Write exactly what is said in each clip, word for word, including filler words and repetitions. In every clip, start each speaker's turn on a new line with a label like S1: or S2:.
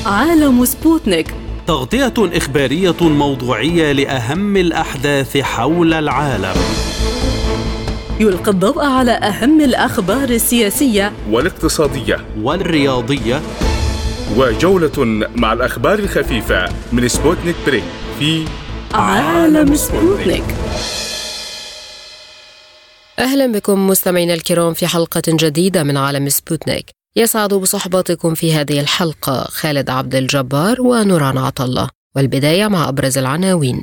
S1: عالم سبوتنيك،
S2: تغطية إخبارية موضوعية لأهم الأحداث حول العالم.
S1: يلقي الضوء على أهم الأخبار السياسية
S3: والاقتصادية
S2: والرياضية،
S3: وجولة مع الأخبار الخفيفة من سبوتنيك بريك في
S1: عالم سبوتنيك.
S4: أهلا بكم مستمعينا الكرام في حلقة جديدة من عالم سبوتنيك. يسعد بصحبتكم في هذه الحلقة خالد عبد الجبار ونوران عطلة، والبداية مع أبرز العناوين.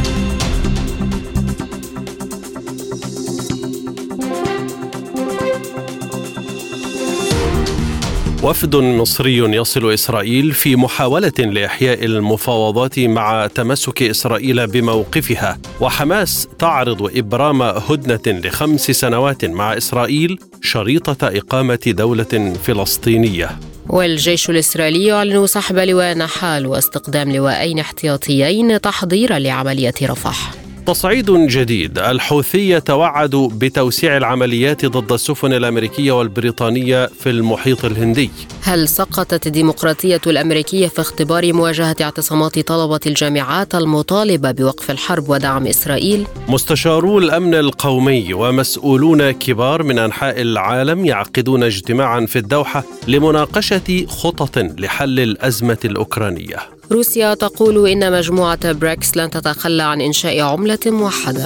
S2: وفد مصري يصل إسرائيل في محاولة لإحياء المفاوضات مع تمسك إسرائيل بموقفها، وحماس تعرض إبرام هدنة لخمس سنوات مع إسرائيل شريطة إقامة دولة فلسطينية.
S4: والجيش الإسرائيلي يعلن سحب لواء نحال واستقدام لواءين احتياطيين تحضيرا لعملية رفح.
S2: تصعيد جديد، الحوثي يتوعد بتوسيع العمليات ضد السفن الأمريكية والبريطانية في المحيط الهندي.
S4: هل سقطت الديمقراطية الأمريكية في اختبار مواجهة اعتصامات طلبة الجامعات المطالبة بوقف الحرب ودعم إسرائيل؟
S2: مستشارو الأمن القومي ومسؤولون كبار من أنحاء العالم يعقدون اجتماعا في الدوحة لمناقشة خطط لحل الأزمة الأوكرانية.
S4: روسيا تقول إن مجموعة بريكس لن تتخلى عن إنشاء عملة موحدة.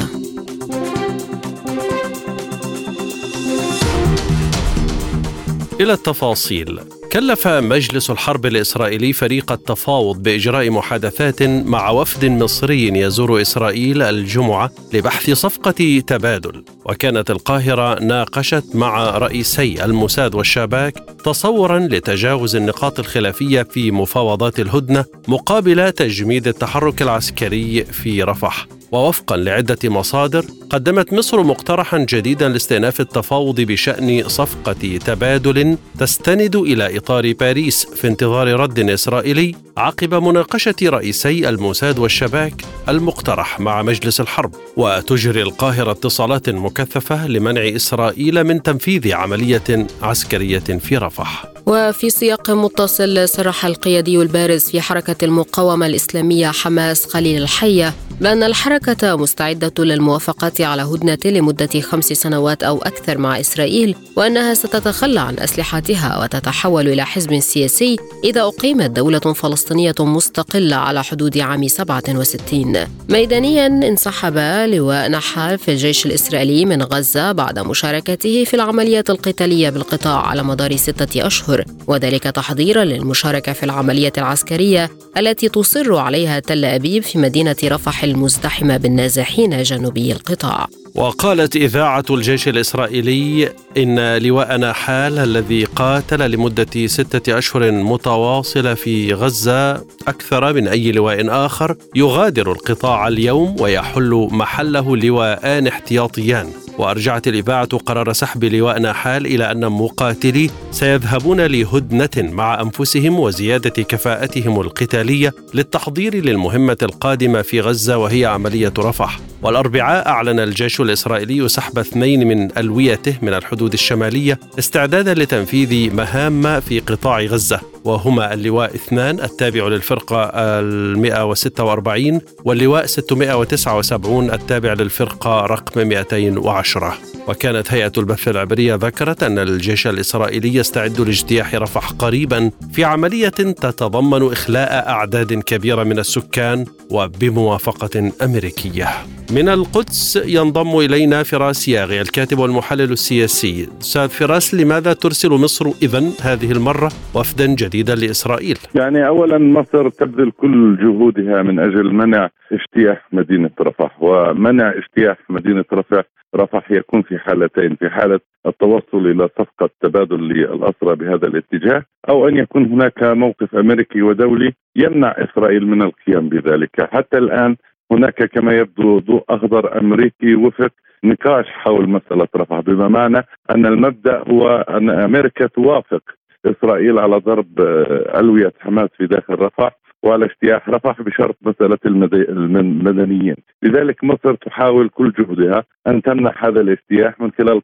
S2: إلى التفاصيل. كلف مجلس الحرب الإسرائيلي فريق التفاوض بإجراء محادثات مع وفد مصري يزور إسرائيل الجمعة لبحث صفقة تبادل، وكانت القاهرة ناقشت مع رئيسي الموساد والشباك تصورا لتجاوز النقاط الخلافية في مفاوضات الهدنة مقابل تجميد التحرك العسكري في رفح. ووفقا لعدة مصادر، قدمت مصر مقترحا جديدا لاستئناف التفاوض بشأن صفقة تبادل تستند إلى إطار باريس في انتظار رد إسرائيلي عقب مناقشة رئيسي الموساد والشباك المقترح مع مجلس الحرب. وتجري القاهرة اتصالات مكثفة لمنع إسرائيل من تنفيذ عملية عسكرية في رفح.
S4: وفي سياق متصل، صرح القيادي البارز في حركة المقاومة الإسلامية حماس خليل الحية بأن الحركة مستعدة للموافقة على هدنة لمدة خمس سنوات أو أكثر مع إسرائيل، وأنها ستتخلى عن أسلحتها وتتحول إلى حزب سياسي إذا أقيمت دولة فلسطينية مستقلة على حدود عام سبعة وستين. ميدانيا، انسحب لواء نحال في الجيش الإسرائيلي من غزة بعد مشاركته في العمليات القتالية بالقطاع على مدار ستة أشهر، وذلك تحضيرا للمشاركة في العملية العسكرية التي تصر عليها تل أبيب في مدينة رفح المزدحمة بالنازحين جنوبي القطاع.
S2: وقالت إذاعة الجيش الإسرائيلي إن لواء نحال الذي قاتل لمدة ستة أشهر متواصلة في غزة أكثر من أي لواء آخر يغادر القطاع اليوم ويحل محله لواءان احتياطيان. وأرجعت الإذاعة قرار سحب لواء نحال إلى أن مقاتلي سيذهبون لهدنة مع أنفسهم وزيادة كفاءتهم القتالية للتحضير للمهمة القادمة في غزة وهي عملية رفح. والأربعاء أعلن الجيش الإسرائيلي سحب اثنين من ألويته من الحدود الشمالية استعدادا لتنفيذ مهام في قطاع غزة، وهما اللواء اثنان التابع للفرقة المئة وستة وأربعين واللواء ستمئة وتسعة وسبعين التابع للفرقة رقم مئتين وعشرة. وكانت هيئة البث العبرية ذكرت أن الجيش الإسرائيلي يستعد لاجتياح رفح قريبا في عملية تتضمن إخلاء أعداد كبيرة من السكان وبموافقة أمريكية. من القدس ينضم إلينا فراس ياغي الكاتب والمحلل السياسي. أستاذ فراس، لماذا ترسل مصر إذن هذه المرة وفدا جديدا لإسرائيل؟
S5: يعني أولا مصر تبذل كل جهودها من أجل منع اجتياح مدينة رفح، ومنع اجتياح مدينة رفح رفح يكون في حالتين: في حالة التوصل إلى صفقة تبادل للأسرى بهذا الاتجاه، أو أن يكون هناك موقف أمريكي ودولي يمنع إسرائيل من القيام بذلك. حتى الآن هناك كما يبدو ضوء أخضر أمريكي وفق نقاش حول مسألة رفح، بما معنى أن المبدأ هو أن أمريكا توافق إسرائيل على ضرب ألوية حماس في داخل رفح وعلى اجتياح رفح بشرط مسألة المدنيين. لذلك مصر تحاول كل جهدها أن تمنع هذا الاجتياح من خلال طرح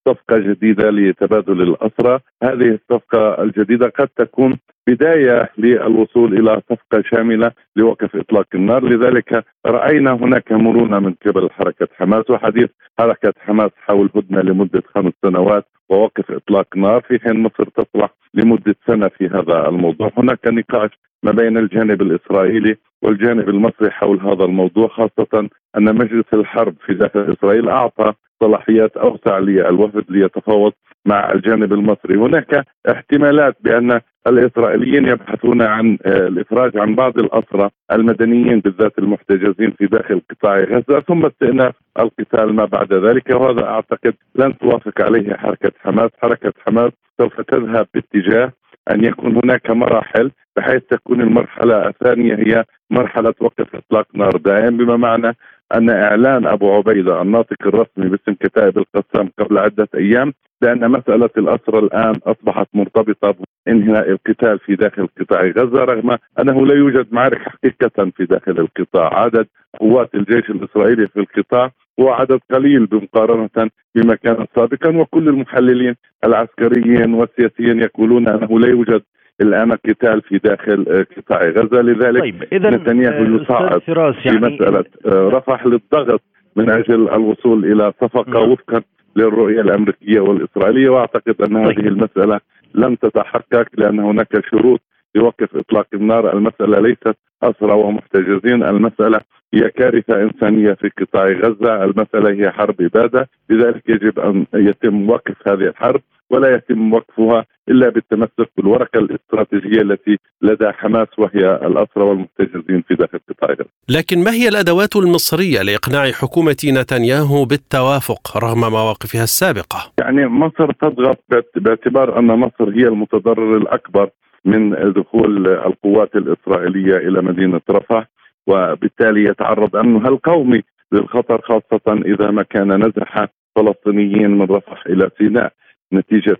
S5: صفقة جديدة لتبادل الأسرى. هذه الصفقة الجديدة قد تكون بداية للوصول إلى صفقة شاملة لوقف إطلاق النار. لذلك رأينا هناك مرونة من قبل حركة حماس وحديث حركة حماس حول هدنة لمدة خمس سنوات ووقف إطلاق نار، في حين مصر تطرح لمدة سنة في هذا الموضوع. هناك نقاش ما بين الجانب الإسرائيلي والجانب المصري حول هذا الموضوع، خاصة أن مجلس الحرب في داخل إسرائيل أعطى صلاحيات أوسع للوفد ليتفاوض مع الجانب المصري. هناك احتمالات بأن الإسرائيليين يبحثون عن الإفراج عن بعض الأسرى المدنيين بالذات المحتجزين في داخل قطاع غزة ثم استئناف القتال ما بعد ذلك، وهذا أعتقد لن توافق عليه حركة حماس. حركة حماس سوف تذهب باتجاه أن يكون هناك مراحل بحيث تكون المرحلة الثانية هي مرحلة وقف إطلاق نار دائم، بما معنى أن إعلان أبو عبيدة الناطق الرسمي باسم كتائب القسام قبل عدة أيام بأن مسألة الأسرى الآن أصبحت مرتبطة بإنهاء القتال في داخل قطاع غزة، رغم أنه لا يوجد معركة حقيقة في داخل القطاع. عدد قوات الجيش الإسرائيلي في القطاع هو عدد قليل بمقارنة بما كان سابقا، وكل المحللين العسكريين والسياسيين يقولون أنه لا يوجد الآن قتال في داخل قطاع غزة. لذلك
S6: طيب
S5: نتنياهو يصعد في يعني مسألة رفح للضغط من أجل الوصول إلى صفقة وفقا للرؤية الأمريكية والإسرائيلية، وأعتقد أن هذه طيب. المسألة لم تتحقق لأن هناك شروط لوقف إطلاق النار. المسألة ليست أسرى ومحتجزين، المسألة هي كارثة إنسانية في قطاع غزة، المسألة هي حرب إبادة. لذلك يجب أن يتم وقف هذه الحرب ولا يتم وقفها إلا بالتمسك بالورقة الاستراتيجية التي لدى حماس وهي الأسرى والمحتجزين في داخل قطاع غزة.
S2: لكن ما هي الأدوات المصرية لإقناع حكومة نتنياهو بالتوافق رغم مواقفها السابقة؟
S5: يعني مصر تضغط باعتبار أن مصر هي المتضرر الأكبر من دخول القوات الإسرائيلية إلى مدينة رفح، وبالتالي يتعرض أمنها القومي للخطر، خاصة إذا ما كان نزح فلسطينيين من رفح إلى سيناء نتيجة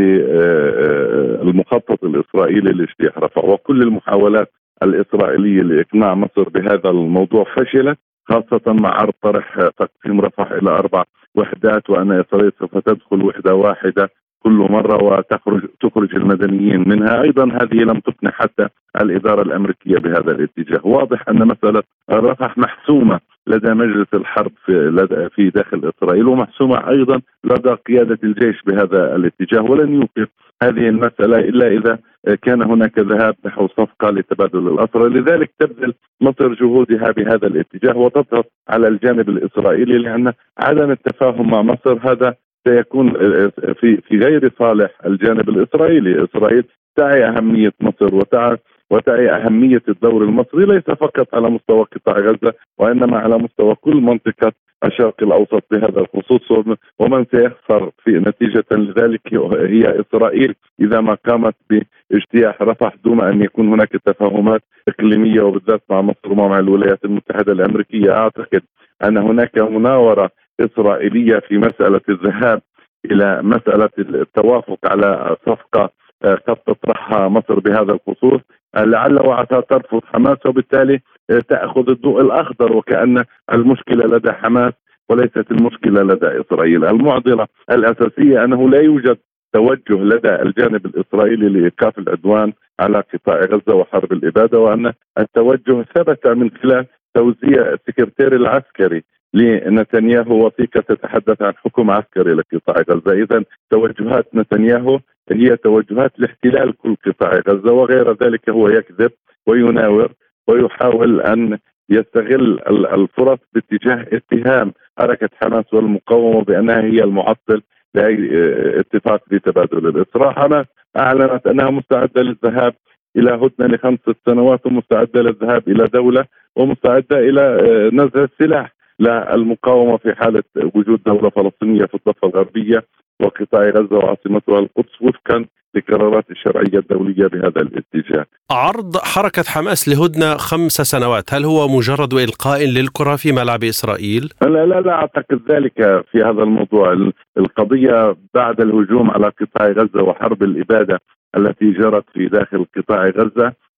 S5: للمخطط الإسرائيلي لاجتياح رفح. وكل المحاولات الإسرائيلية لإقناع مصر بهذا الموضوع فشلت، خاصة مع عرض طرح تقسيم رفح إلى أربع وحدات وأن إسرائيل سوف تدخل وحدة واحدة كل مرة وتخرج تخرج المدنيين منها. أيضا هذه لم تقنع حتى الإدارة الأمريكية بهذا الاتجاه. واضح أن مسألة رفح محسومة لدى مجلس الحرب في, لدى في داخل إسرائيل، ومحسومة أيضا لدى قيادة الجيش بهذا الاتجاه، ولن يوقف هذه المسألة إلا إذا كان هناك ذهاب نحو صفقة لتبادل الأسرى. لذلك تبذل مصر جهودها بهذا الاتجاه وتضغط على الجانب الإسرائيلي، لأن عدم التفاهم مع مصر هذا سيكون في في غير صالح الجانب الإسرائيلي. إسرائيل تعي أهمية مصر وتعي وتعي أهمية الدور المصري ليس فقط على مستوى قطاع غزة وإنما على مستوى كل منطقة الشرق الأوسط بهذا الخصوص، ومن سيخسر في نتيجة لذلك هي إسرائيل إذا ما قامت باجتياح رفح دون أن يكون هناك تفاهمات إقليمية وبالذات مع مصر ومع الولايات المتحدة الأمريكية. أعتقد أن هناك مناورة إسرائيلية في مسألة الذهاب إلى مسألة التوافق على صفقة قد تطرحها مصر بهذا الخصوص، لعل وعسى ترفض حماس وبالتالي تأخذ الضوء الأخضر، وكأن المشكلة لدى حماس وليست المشكلة لدى إسرائيل. المعضلة الأساسية أنه لا يوجد توجه لدى الجانب الإسرائيلي لإيقاف العدوان على قطاع غزة وحرب الإبادة، وأن التوجه ثبت من خلال توزيع السكرتير العسكري لنتنياهو وثيقة تتحدث عن حكم عسكري لقطاع غزة. إذن توجهات نتنياهو هي توجهات لاحتلال كل قطاع غزة، وغير ذلك هو يكذب ويناور ويحاول أن يستغل الفرص باتجاه اتهام حركة حماس والمقاومة بأنها هي المعطل لأي اتفاق بتبادل الأسرى. حماس أعلنت أنها مستعدة للذهاب إلى هدنة لخمسة سنوات ومستعدة للذهاب إلى دولة ومستعدة إلى نزع السلاح للمقاومة في حالة وجود دولة فلسطينية في الضفة الغربية وقطاع غزة وعاصمتها القدس وفقا لقرارات الشرعية الدولية بهذا الاتجاه.
S2: عرض حركة حماس لهدنة خمس سنوات هل هو مجرد إلقاء للكرة في ملعب إسرائيل؟
S5: لا لا لا أعتقد ذلك في هذا الموضوع. القضية بعد الهجوم على قطاع غزة وحرب الإبادة التي جرت في داخل قطاع غزة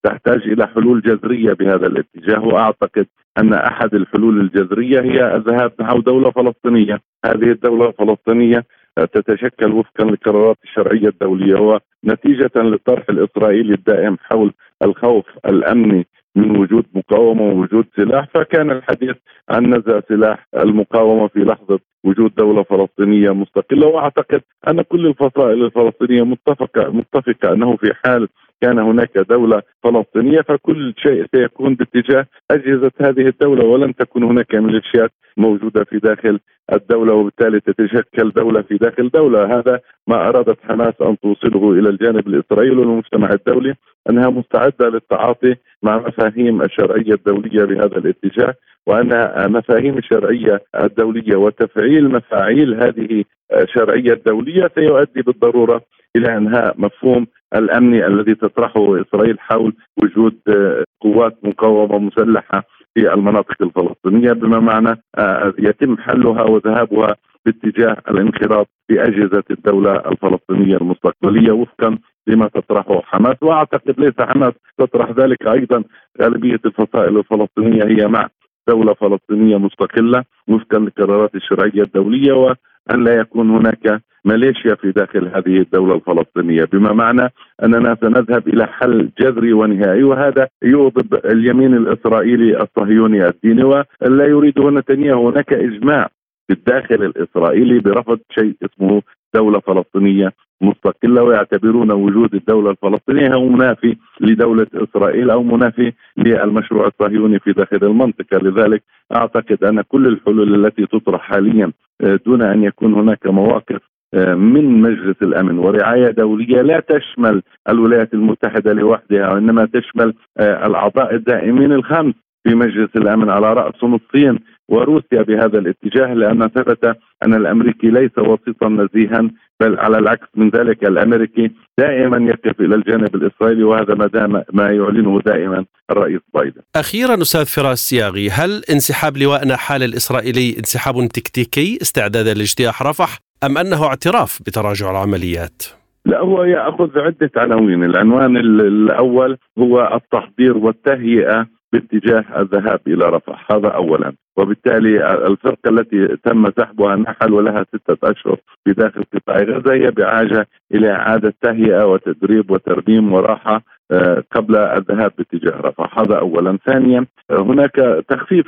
S5: تحتاج إلى حلول جذرية بهذا الاتجاه، وأعتقد أن أحد الحلول الجذرية هي الذهاب نحو دولة فلسطينية. هذه الدولة الفلسطينية تتشكل وفقا للقرارات الشرعية الدولية ونتيجة للطرح الإسرائيلي الدائم حول الخوف الأمني من وجود مقاومة ووجود سلاح، فكان الحديث عن نزع سلاح المقاومة في لحظة وجود دولة فلسطينية مستقلة. وأعتقد أن كل الفصائل الفلسطينية متفقة متفقة أنه في حال كان هناك دولة فلسطينية فكل شيء سيكون باتجاه أجهزة هذه الدولة، ولن تكون هناك ميليشيات موجودة في داخل الدولة، وبالتالي تتشكل دولة في داخل دولة. هذا ما أرادت حماس أن توصله إلى الجانب الإسرائيلي والمجتمع الدولي، أنها مستعدة للتعاطي مع مفاهيم الشرعية الدولية بهذا الاتجاه، وأن مفاهيم الشرعية الدولية وتفعيل مفاعيل هذه الشرعية الدولية سيؤدي بالضرورة إلى إنهاء مفهوم الأمني الذي تطرحه إسرائيل حول وجود قوات مقاومة مسلحة في المناطق الفلسطينية، بما معنى يتم حلها وذهابها باتجاه الانخراط في أجهزة الدولة الفلسطينية المستقبلية وفقا لما تطرحه حماس. وأعتقد ليس حماس تطرح ذلك، أيضا غالبية الفصائل الفلسطينية هي مع دولة فلسطينية مستقلة وفقا للقرارات الشرعية الدولية، وأن لا يكون هناك ماليشيا في داخل هذه الدولة الفلسطينية، بما معنى أننا سنذهب إلى حل جذري ونهائي. وهذا يغضب اليمين الإسرائيلي الصهيوني الديني ولا يريده نتنياهو. هناك إجماع في الداخل الإسرائيلي برفض شيء اسمه دولة فلسطينية مستقلة، ويعتبرون وجود الدولة الفلسطينية هو منافي لدولة إسرائيل أو منافي للمشروع الصهيوني في داخل المنطقة. لذلك أعتقد أن كل الحلول التي تطرح حاليا دون أن يكون هناك مواقف من مجلس الأمن ورعاية دولية لا تشمل الولايات المتحدة لوحدها، وإنما تشمل الأعضاء الدائمين الخمس في مجلس الأمن على رأسهم الصين وروسيا بهذا الاتجاه، لأن ثبت أن الأمريكي ليس وسيطا نزيها، بل على العكس من ذلك الأمريكي دائما يقف إلى الجانب الإسرائيلي، وهذا ما دام ما يعلنه دائما الرئيس بايدن.
S2: أخيرا أستاذ فراس سياغي، هل انسحاب لواء نحال الإسرائيلي انسحاب تكتيكي استعدادا لاجتياح رفح أم أنه اعتراف بتراجع العمليات؟
S5: لا، هو يأخذ عدة عناوين. العنوان الأول هو التحضير والتهيئة باتجاه الذهاب إلى رفح، هذا أولا. وبالتالي الفرقة التي تم سحبها النحل ولها ستة أشهر في داخل قطاع غزة هي بحاجة إلى إعادة تهيئة وتدريب وترميم وراحة قبل الذهاب باتجاه رفح، هذا أولا. ثانيا هناك تخفيف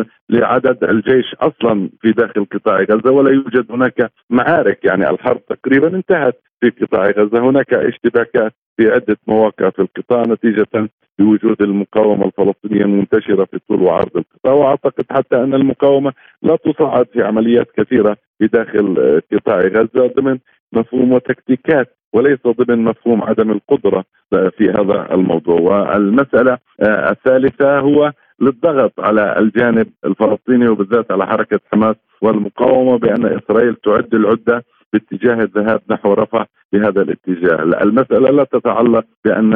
S5: لعدد الجيش أصلا في داخل قطاع غزة، ولا يوجد هناك معارك، يعني الحرب تقريبا انتهت في قطاع غزة. هناك اشتباكات في عدة مواقع في القطاع نتيجة بوجود المقاومة الفلسطينية المنتشرة في طول وعرض القطاع، وأعتقد حتى أن المقاومة لا تصعد في عمليات كثيرة في داخل قطاع غزة ضمن مفهوم وتكتيكات وليس ضمن مفهوم عدم القدرة في هذا الموضوع. والمسألة الثالثة هو للضغط على الجانب الفلسطيني وبالذات على حركة حماس والمقاومة بأن إسرائيل تعد العدة باتجاه الذهاب نحو رفح بهذا الاتجاه. المسألة لا تتعلق بأن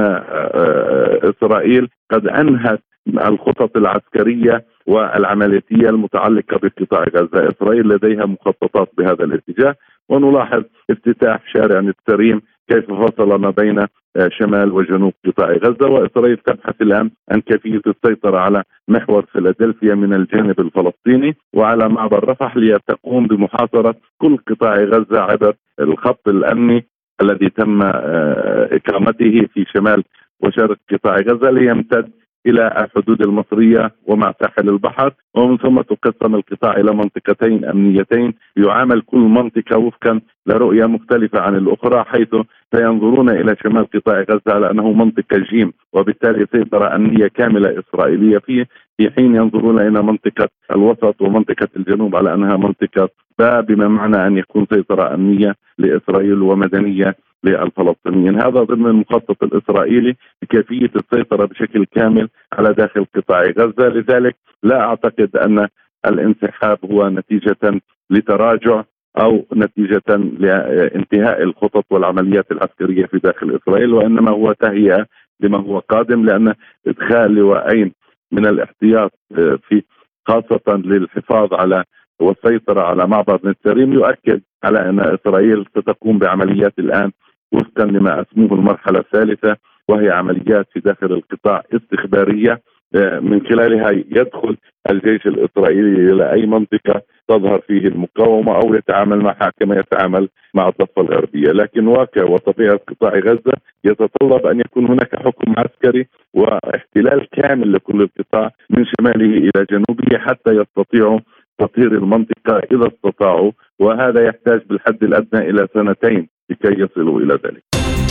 S5: إسرائيل قد أنهت الخطط العسكرية والعملياتية المتعلقة بقطاع غزة. إسرائيل لديها مخططات بهذا الاتجاه، ونلاحظ افتتاح شارع نتساريم كيف فصل ما بين شمال وجنوب قطاع غزة، وإسرائيل تبحث الآن عن كيفية السيطرة على محور فيلادلفيا من الجانب الفلسطيني وعلى معبر رفح لتقوم بمحاصرة كل قطاع غزة عبر الخط الأمني الذي تم إقامته في شمال وشرق قطاع غزة ليمتد إلى الحدود المصرية ومع ساحل البحر، ومن ثم تقسم القطاع إلى منطقتين أمنيتين يعامل كل منطقة وفقا لرؤية مختلفة عن الأخرى، حيث سينظرون إلى شمال قطاع غزة على أنه منطقة جيم، وبالتالي سيطرة أمنية كاملة إسرائيلية فيه، في حين ينظرون إلى منطقة الوسط ومنطقة الجنوب على أنها منطقة باء، بما معنى أن يكون سيطرة أمنية لإسرائيل ومدنية للفلسطينيين. هذا ضمن المخطط الإسرائيلي لكيفية السيطرة بشكل كامل على داخل قطاع غزة. لذلك لا أعتقد أن الانسحاب هو نتيجة لتراجع أو نتيجة لانتهاء الخطط والعمليات العسكرية في داخل إسرائيل، وإنما هو تهيئة لما هو قادم، لأن إدخال لواءين من الاحتياط في خاصة للحفاظ على والسيطرة على معبر نتساريم يؤكد على أن إسرائيل ستقوم بعمليات الآن وفقا لما اسموه المرحلة الثالثة، وهي عمليات في داخل القطاع استخبارية من خلالها يدخل الجيش الإسرائيلي إلى أي منطقة تظهر فيه المقاومة أو يتعامل معها كما يتعامل مع الضفة الغربية. لكن واقع وطبيعة قطاع غزة يتطلب أن يكون هناك حكم عسكري واحتلال كامل لكل القطاع من شماله إلى جنوبه حتى يستطيعوا تطهير المنطقة إذا استطاعوا، وهذا يحتاج بالحد الأدنى إلى سنتين لكي يصلوا إلى ذلك.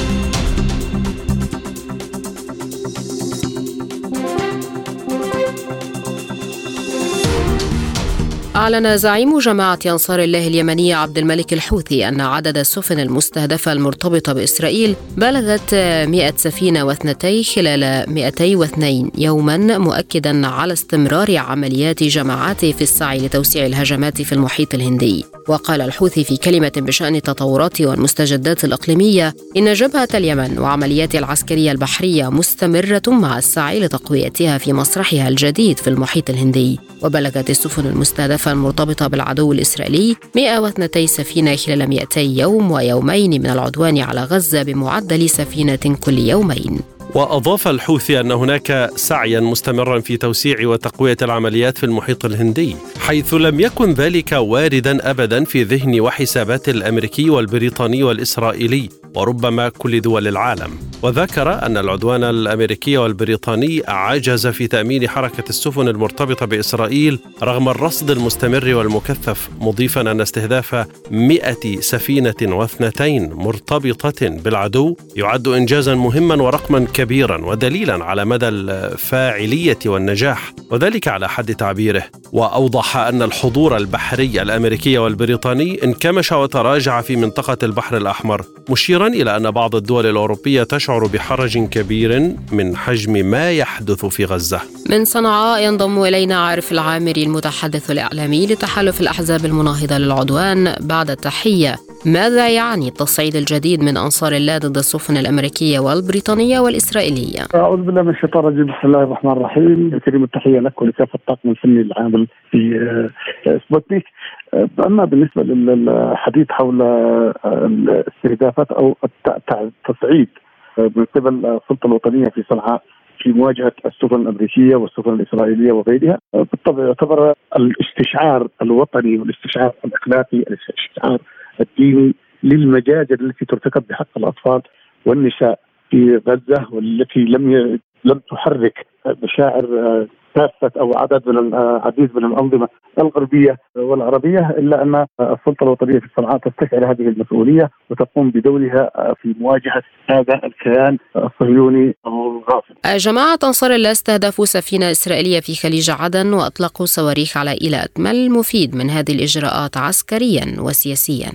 S4: أعلن زعيم جماعة أنصار الله اليمنية عبد الملك الحوثي أن عدد السفن المستهدفة المرتبطة بإسرائيل بلغت مئة سفينة واثنتين خلال مئتين واثنين يوما، مؤكدا على استمرار عمليات جماعاته في السعي لتوسيع الهجمات في المحيط الهندي. وقال الحوثي في كلمة بشأن التطورات والمستجدات الإقليمية إن جبهة اليمن وعملياتها العسكرية البحرية مستمرة مع السعي لتقويتها في مسرحها الجديد في المحيط الهندي. وبلغت السفن المستهدفة المرتبطة بالعدو الإسرائيلي مئة واثنتين سفينة خلال مئتي يوم ويومين من العدوان على غزة بمعدل سفينة كل يومين.
S2: وأضاف الحوثي أن هناك سعيا مستمرا في توسيع وتقوية العمليات في المحيط الهندي، حيث لم يكن ذلك واردا أبدا في ذهن وحسابات الأمريكي والبريطاني والإسرائيلي وربما كل دول العالم. وذكر أن العدوان الأمريكي والبريطاني عجز في تأمين حركة السفن المرتبطة بإسرائيل رغم الرصد المستمر والمكثف، مضيفا أن استهداف مئة سفينة واثنتين مرتبطة بالعدو يعد إنجازا مهما ورقما كبيرا ودليلا على مدى الفاعلية والنجاح، وذلك على حد تعبيره. وأوضح أن الحضور البحري الأمريكي والبريطاني انكمش وتراجع في منطقة البحر الأحمر، مشيرا إلى أن بعض الدول الأوروبية تشعر بحرج كبير من حجم ما يحدث في غزة.
S4: من صنعاء ينضم إلينا عارف العامري المتحدث الإعلامي لتحالف الأحزاب المناهضة للعدوان. بعد التحية، ماذا يعني التصعيد الجديد من أنصار الله ضد السفن الأمريكية والبريطانية والإسرائيلية؟
S6: أعوذ بالله من الشيطان الرجيم، بسم الله الرحمن الرحيم. كريم التحية لك ولكافة الطاقم الفني العامل في سبوتنيك. أما بالنسبة للحديث حول الاستهدافات أو التصعيد من قبل السلطة الوطنية في صنعاء في مواجهة السفن الأمريكية والسفن الإسرائيلية وغيرها، بالطبع يعتبر الاستشعار الوطني والاستشعار الأخلاقي، الاستشعار الديني للمجازر التي ترتكب بحق الأطفال والنساء في غزة، والتي لم ي... لم تحرك مشاعر كافة أو عدد من العديد من الأنظمة الغربية والعربية، إلا أن السلطة الوطنية في صنعاء تستشعر هذه المسؤولية وتقوم بدورها في مواجهة هذا الكيان الصهيوني الغاصب.
S4: جماعة أنصار الله استهدفوا سفينة إسرائيلية في خليج عدن وأطلقوا صواريخ على إيلات. ما المفيد من هذه الإجراءات عسكريا وسياسيا؟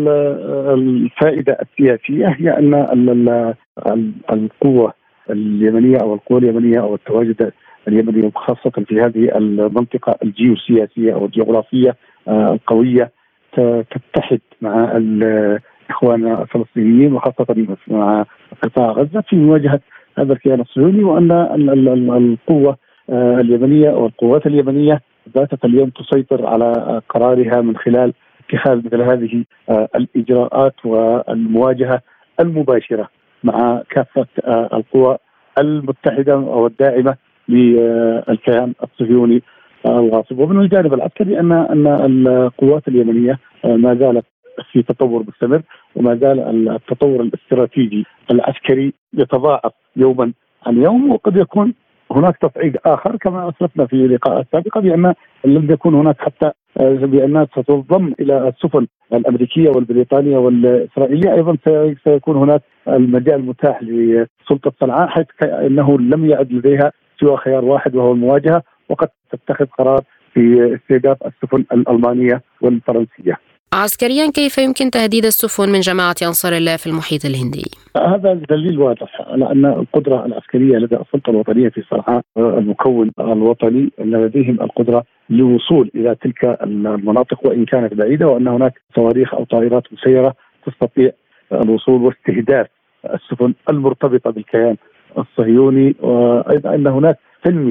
S6: الفائدة السياسية هي أن القوة اليمنية أو القوى اليمنية أو التواجد اليمني خاصة في هذه المنطقة الجيوسياسية أو الجغرافية القوية تتحد مع الإخوان الفلسطينيين وخاصة مع قطاع غزة في مواجهة هذا الكيان الصهيوني، وأن القوة اليمنية أو القوات اليمنية ذاتها اليوم تسيطر على قرارها من خلال اتخاذ مثل هذه الإجراءات والمواجهة المباشرة مع كافة القوى المتحدة أو الداعمة للكيان الصهيوني الغاصب. ومن الجانب العسكري أن أن القوات اليمنية ما زالت في تطور مستمر، وما زال التطور الاستراتيجي العسكري يتضاعف يوما عن يوم، وقد يكون هناك تصعيد آخر كما أسلفنا في لقاءات سابقة بأن لم يكن هناك حتى بأنها ستنضم إلى السفن الأمريكية والبريطانية والإسرائيلية. أيضا سيكون هناك المجال متاح لسلطة صنعاء، حيث أنه لم يعد لديها سوى خيار واحد وهو المواجهة، وقد تتخذ قرار في استهداف السفن الألمانية والفرنسية.
S4: عسكريا كيف يمكن تهديد السفن من جماعة أنصار الله في المحيط الهندي؟
S6: هذا دليل واضح على أن القدرة العسكرية لدى السلطة الوطنية في صنعاء، المكون الوطني، أن لديهم القدرة للوصول إلى تلك المناطق وإن كانت بعيدة، وأن هناك صواريخ أو طائرات مسيرة تستطيع الوصول واستهداف السفن المرتبطة بالكيان الصهيوني، وأيضا أن هناك تنمية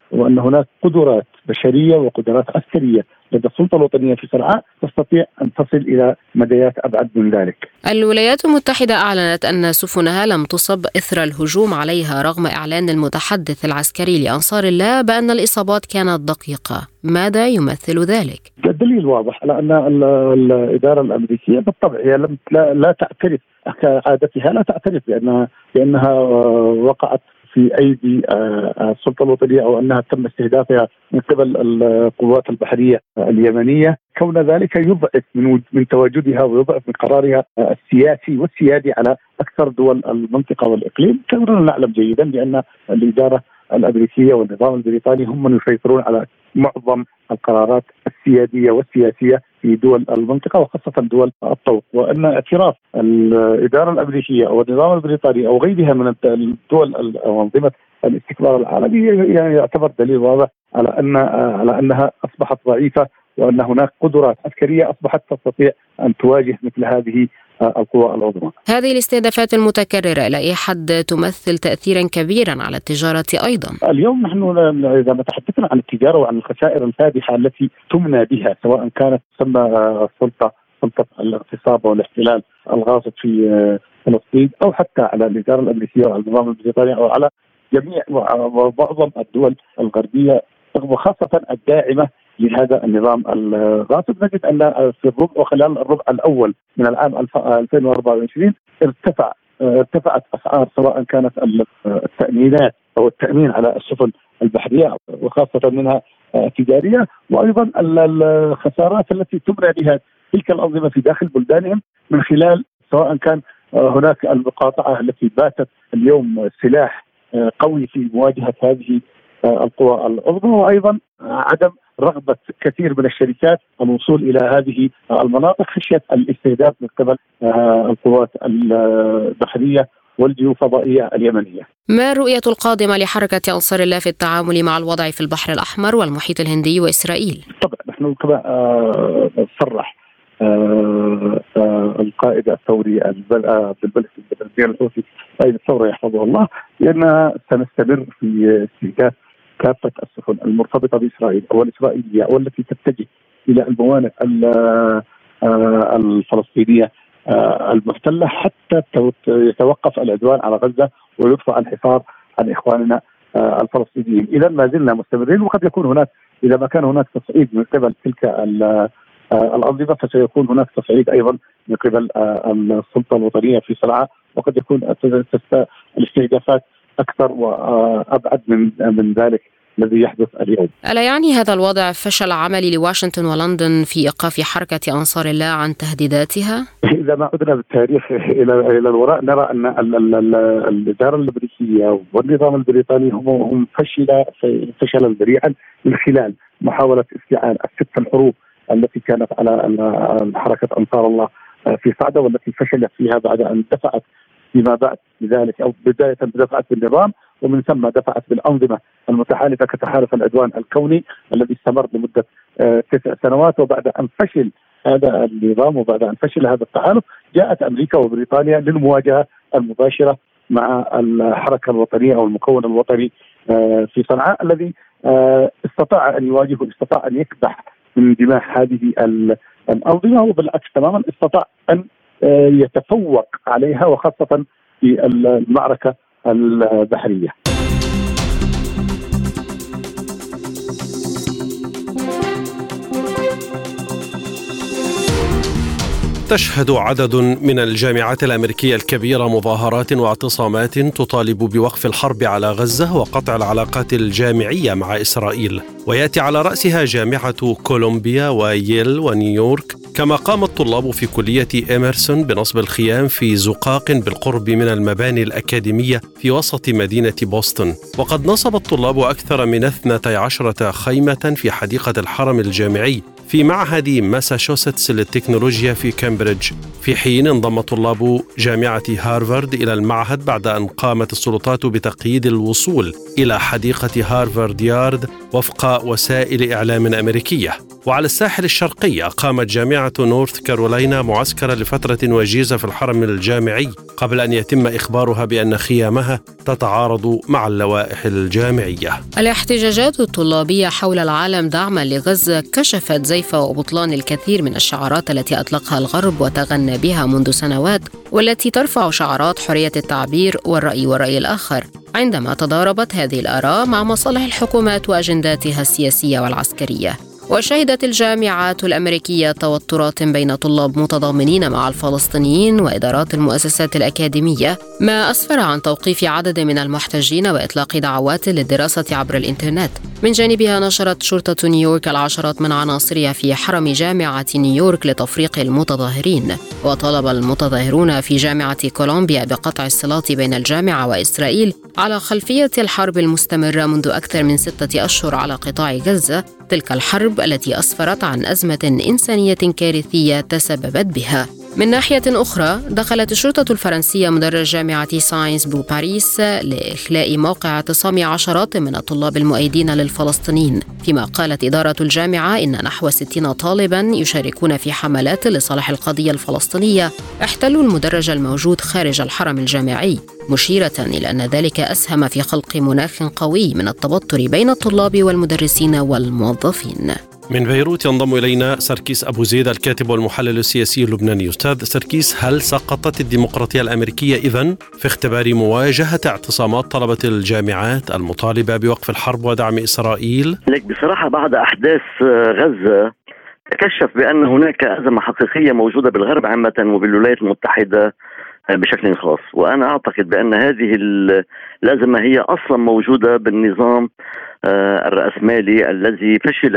S6: وأن هناك قدرات بشرية وقدرات عسكرية لدى السلطة الوطنية في صنعاء تستطيع أن تصل إلى مديات أبعد من ذلك.
S4: الولايات المتحدة أعلنت أن سفنها لم تصب إثر الهجوم عليها رغم إعلان المتحدث العسكري لأنصار الله بأن الإصابات كانت دقيقة. ماذا يمثل ذلك؟
S6: الدليل واضح على أن الإدارة الأمريكية بالطبع هي لم لا, لا تعترف كعادتها لا تعترف بأنها بأنها وقعت في أيدي السلطة الوطنية أو أنها تم استهدافها من قبل القوات البحرية اليمنية. كون ذلك يضعف من من تواجدها ويضعف من قرارها السياسي والسيادي على أكثر دول المنطقة والإقليم. كما نعلم جيدا بأن الإدارة الأمريكية والنظام البريطاني هم من يسيطرون على معظم القرارات السيادية والسياسية في دول المنطقة وخاصة دول الطوق، وأن اعتراف الإدارة الأمريكية أو النظام البريطاني أو غيرها من الدول أو أنظمة الاستكبار العالمي يعني يعتبر دليل واضح على أن على أنها أصبحت ضعيفة، وأن هناك قدرات عسكرية أصبحت تستطيع أن تواجه مثل هذه القوى العظمى.
S4: هذه الاستهدافات المتكررة إلى أي حد تمثل تأثيرا كبيرا على التجارة أيضا؟
S6: اليوم نحن إذا ما تحدثنا عن التجارة وعن الخسائر الفادحة التي تمنى بها سواء كانت تسمى سلطة سلطة الاغتصاب والاحتلال الغاصب في فلسطين أو حتى على الإدارة الأمريكية وعلى النظام البريطاني أو على جميع ومعظم الدول الغربية وخاصة الداعمة لهذا النظام الغاصب، نجد أن في الربع وخلال الربع الأول من العام ألفين وأربعة وعشرين ارتفع ارتفعت أسعار سواء كانت التأمينات أو التأمين على السفن البحرية وخاصة منها تجارية، وأيضا الخسارات التي تمنع بها تلك الأنظمة في داخل بلدانهم من خلال سواء كان هناك المقاطعة التي باتت اليوم سلاح قوي في مواجهة هذه القوى العظمى، وأيضا عدم رغبة كثير من الشركات الوصول إلى هذه المناطق خشية الاستهداف من قبل القوات البحرية والجيوفضائية اليمنية.
S4: ما الرؤية القادمة لحركة أنصار الله في التعامل مع الوضع في البحر الأحمر والمحيط الهندي وإسرائيل؟
S6: طبعا نحن كما صرح القائد الثوري عبد الملك بن الحوثي قائد الثورة يحفظه الله بأن سنستمر في استهداف كافة السفن المرتبطة بإسرائيل أو الإسرائيلية أو التي تتجه إلى الموانئ الفلسطينية المحتلة حتى يتوقف العدوان على غزة ويرفع الحصار عن إخواننا الفلسطينيين. إذا ما زلنا مستمرين، وقد يكون هناك إذا ما كان هناك تصعيد من قبل تلك الأنظمة فسيكون هناك تصعيد أيضا من قبل السلطة الوطنية في صنعاء، وقد يكون الاستهدافات أكثر وأبعد من من ذلك الذي يحدث اليوم.
S4: ألا يعني هذا الوضع فشل عملي لواشنطن ولندن في إيقاف حركة أنصار الله عن تهديداتها؟
S6: إذا ما عدنا بالتاريخ إلى إلى الوراء نرى أن الإدارة الأمريكية والنظام البريطاني هم هم فشل فشلا ذريعا من خلال محاولة استيعاب الست الحروب التي كانت على حركة أنصار الله في صعدة، والتي فشلت فيها بعد أن دفعت فيما بعد بذلك أو بداية دفعت بالنظام ومن ثم دفعت بالأنظمة المتحالفة كتحالف العدوان الكوني الذي استمر لمدة تسع سنوات. وبعد أن فشل هذا النظام وبعد أن فشل هذا التحالف جاءت أمريكا وبريطانيا للمواجهة المباشرة مع الحركة الوطنية أو المكون الوطني في صنعاء الذي استطاع أن يواجه استطاع أن يكبح من دماء هذه الأنظمة، وبالعكس تماما استطاع أن يتفوق عليها وخاصة في المعركة البحرية.
S2: تشهد عدد من الجامعات الأمريكية الكبيرة مظاهرات واعتصامات تطالب بوقف الحرب على غزة وقطع العلاقات الجامعية مع إسرائيل، ويأتي على رأسها جامعة كولومبيا وييل ونيويورك، كما قام الطلاب في كلية إيمرسون بنصب الخيام في زقاق بالقرب من المباني الأكاديمية في وسط مدينة بوسطن. وقد نصب الطلاب أكثر من اثنتي عشرة خيمة في حديقة الحرم الجامعي في معهد ماساتشوستس للتكنولوجيا في كامبريدج، في حين انضم طلاب جامعة هارفارد إلى المعهد بعد أن قامت السلطات بتقييد الوصول إلى حديقة هارفارد يارد وفق وسائل إعلام أمريكية. وعلى الساحل الشرقي أقامت جامعة نورث كارولينا معسكرا لفترة وجيزة في الحرم الجامعي قبل أن يتم إخبارها بأن خيامها تتعارض مع اللوائح الجامعية.
S4: الاحتجاجات الطلابية حول العالم دعما لغزة كشفت زيف وبطلان الكثير من الشعارات التي أطلقها الغرب وتغنى بها منذ سنوات، والتي ترفع شعارات حرية التعبير والرأي والرأي الآخر، عندما تضاربت هذه الآراء مع مصالح الحكومات وأجنداتها السياسية والعسكرية. وشهدت الجامعات الأمريكية توترات بين طلاب متضامنين مع الفلسطينيين وإدارات المؤسسات الأكاديمية، ما أسفر عن توقيف عدد من المحتجين وإطلاق دعوات للدراسة عبر الإنترنت. من جانبها نشرت شرطة نيويورك العشرات من عناصرها في حرم جامعة نيويورك لتفريق المتظاهرين. وطالب المتظاهرون في جامعة كولومبيا بقطع الصلات بين الجامعة وإسرائيل على خلفية الحرب المستمرة منذ أكثر من ستة أشهر على قطاع غزة، تلك الحرب التي أسفرت عن أزمة إنسانية كارثية تسببت بها. من ناحية أخرى، دخلت الشرطة الفرنسية مدرج جامعة ساينس بو باريس لإخلاء موقع اعتصام عشرات من الطلاب المؤيدين للفلسطينيين، فيما قالت إدارة الجامعة إن نحو ستين طالبا يشاركون في حملات لصالح القضية الفلسطينية احتلوا المدرج الموجود خارج الحرم الجامعي، مشيرة إلى أن ذلك أسهم في خلق مناخ قوي من التوتر بين الطلاب والمدرسين والموظفين.
S2: من بيروت ينضم إلينا سركيس أبو زيد، الكاتب والمحلل السياسي اللبناني. أستاذ سركيس، هل سقطت الديمقراطية الأمريكية إذن في اختبار مواجهة اعتصامات طلبة الجامعات المطالبة بوقف الحرب ودعم إسرائيل؟
S7: لك بصراحة بعد أحداث غزة تكشف بأن هناك أزمة حقيقية موجودة بالغرب عامة وبالولايات المتحدة بشكل خاص، وأنا أعتقد بأن هذه الأزمة هي أصلا موجودة بالنظام الرأسمالي الذي فشل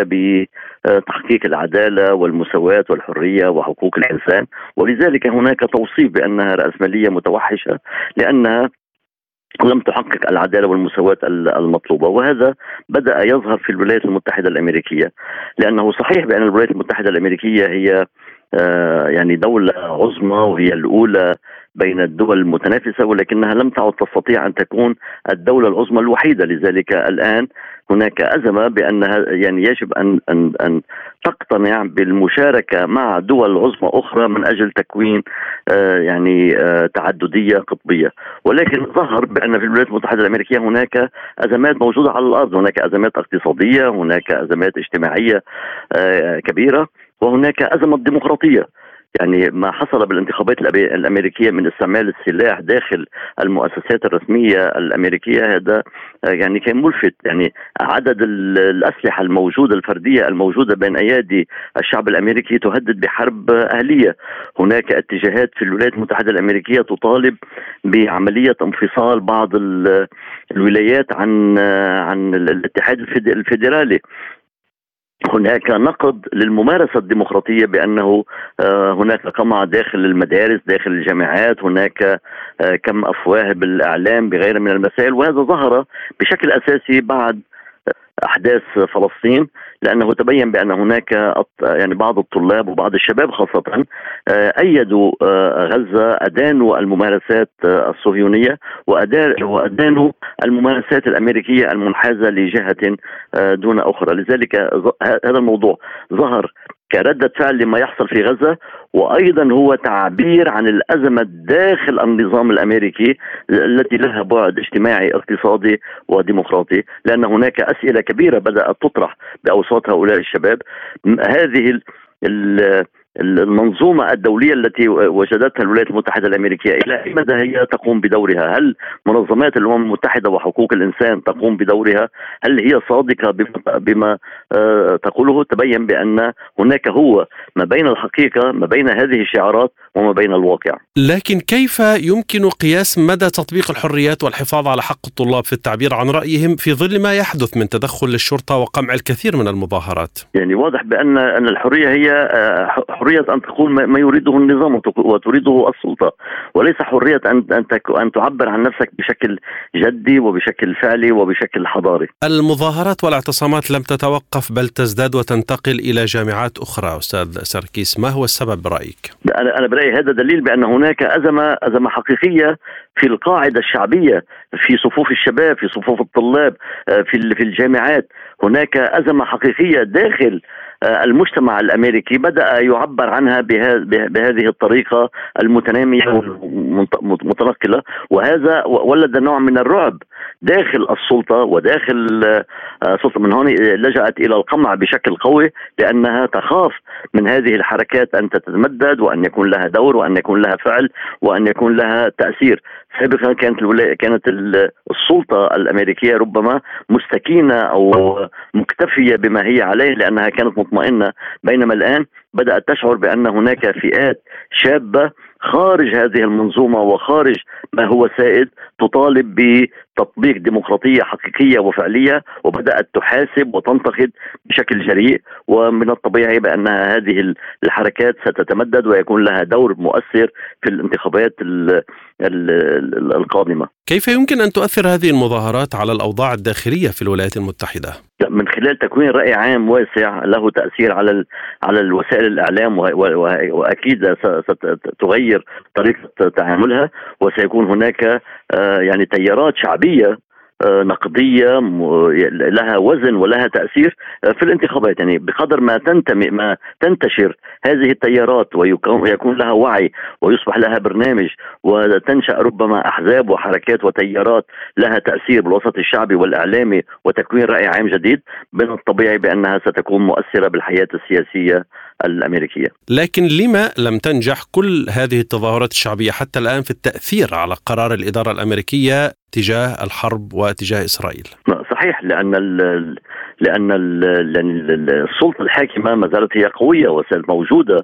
S7: بتحقيق العدالة والمساواة والحرية وحقوق الإنسان، ولذلك هناك توصيف بأنها رأسمالية متوحشة لأنها لم تحقق العدالة والمساواة المطلوبة. وهذا بدأ يظهر في الولايات المتحدة الأمريكية، لأنه صحيح بأن الولايات المتحدة الأمريكية هي يعني دولة عظمى وهي الأولى بين الدول المتنافسة، ولكنها لم تعد تستطيع أن تكون الدولة العظمى الوحيدة. لذلك الآن هناك أزمة بأنها يعني يجب أن أن أن تقتنع بالمشاركة مع دول عظمى أخرى من أجل تكوين آه يعني آه تعددية قطبية. ولكن ظهر بأن في الولايات المتحدة الأمريكية هناك أزمات موجودة على الأرض، هناك أزمات اقتصادية، هناك أزمات اجتماعية آه كبيرة، وهناك أزمة ديمقراطية. يعني ما حصل بالانتخابات الأمريكية من استعمال السلاح داخل المؤسسات الرسمية الأمريكية، هذا يعني كان ملفت. يعني عدد الأسلحة الموجودة الفردية الموجودة بين أيادي الشعب الأمريكي تهدد بحرب أهلية. هناك اتجاهات في الولايات المتحدة الأمريكية تطالب بعملية انفصال بعض الولايات عن عن الاتحاد الفيدرالي. هناك نقد للممارسة الديمقراطية بأنه هناك قمع داخل المدارس داخل الجامعات، هناك كم أفواه بالإعلام بغير من المسائل، وهذا ظهر بشكل أساسي بعد أحداث فلسطين، لأنه تبين بأن هناك يعني بعض الطلاب وبعض الشباب خاصة أيدوا غزة، أدانوا الممارسات الصهيونية وأدانوا الممارسات الأمريكية المنحازة لجهة دون أخرى. لذلك هذا الموضوع ظهر كردة فعل لما يحصل في غزة، وأيضا هو تعبير عن الأزمة داخل النظام الأمريكي التي لها بعد اجتماعي اقتصادي وديمقراطي، لأن هناك أسئلة كبيرة بدأت تطرح بأوساط هؤلاء الشباب. هذه ال المنظومة الدولية التي وجدتها الولايات المتحدة الأمريكية إلى أي مدى هي تقوم بدورها؟ هل منظمات الأمم المتحدة وحقوق الإنسان تقوم بدورها؟ هل هي صادقة بما, بما تقوله؟ تبين بأن هناك هو ما بين الحقيقة، ما بين هذه الشعارات وما بين الواقع.
S2: لكن كيف يمكن قياس مدى تطبيق الحريات والحفاظ على حق الطلاب في التعبير عن رأيهم في ظل ما يحدث من تدخل للشرطة وقمع الكثير من المظاهرات؟
S7: يعني واضح بأن أن الحرية هي حرية أن تقول ما يريده النظام وتريده السلطة، وليس حرية أن أن تعبر عن نفسك بشكل جدي وبشكل فعلي وبشكل حضاري.
S2: المظاهرات والاعتصامات لم تتوقف بل تزداد وتنتقل إلى جامعات أخرى. أستاذ سركيس، ما هو السبب برأيك؟
S7: أنا أنا برأيي هذا دليل بأن هناك أزمة أزمة حقيقية في القاعدة الشعبية، في صفوف الشباب، في صفوف الطلاب، في في الجامعات. هناك أزمة حقيقية داخل المجتمع الأمريكي بدأ يعبر عنها بهذه الطريقة المتنامية والمتنقلة، وهذا ولد نوع من الرعب داخل السلطة وداخل السلطة. من هون لجأت إلى القمع بشكل قوي، لأنها تخاف من هذه الحركات أن تتمدد وأن يكون لها دور وأن يكون لها فعل وأن يكون لها تأثير. سابقا كانت كانت السلطة الأمريكية ربما مستكينة أو مكتفية بما هي عليه لأنها كانت مطمئنة، بينما الآن بدأت تشعر بأن هناك فئات شابة خارج هذه المنظومة وخارج ما هو سائد تطالب بتطبيق ديمقراطية حقيقية وفعلية، وبدأت تحاسب وتنتقد بشكل جريء. ومن الطبيعي بأن هذه الحركات ستتمدد ويكون لها دور مؤثر في الانتخابات القادمة.
S2: كيف يمكن أن تؤثر هذه المظاهرات على الأوضاع الداخلية في الولايات المتحدة؟
S7: من خلال تكوين رأي عام واسع له تأثير على على الوسائل الإعلام، وأكيد ستغير طريقة تعاملها، وسيكون هناك يعني تيارات شعبية نقدية لها وزن ولها تأثير في الانتخابات. يعني بقدر ما تنتمي ما تنتشر هذه التيارات ويكون لها وعي ويصبح لها برنامج وتنشأ ربما أحزاب وحركات وتيارات لها تأثير بالوسط الشعبي والإعلامي وتكوين رأي عام جديد، من الطبيعي بأنها ستكون مؤثرة بالحياة السياسية الأمريكية.
S2: لكن لما لم تنجح كل هذه التظاهرات الشعبية حتى الآن في التأثير على قرار الإدارة الأمريكية تجاه الحرب وتجاه إسرائيل؟
S7: صحيح، لأن ال لأن ال السلطة الحاكمة ما زالت هي قوية وسالت موجودة.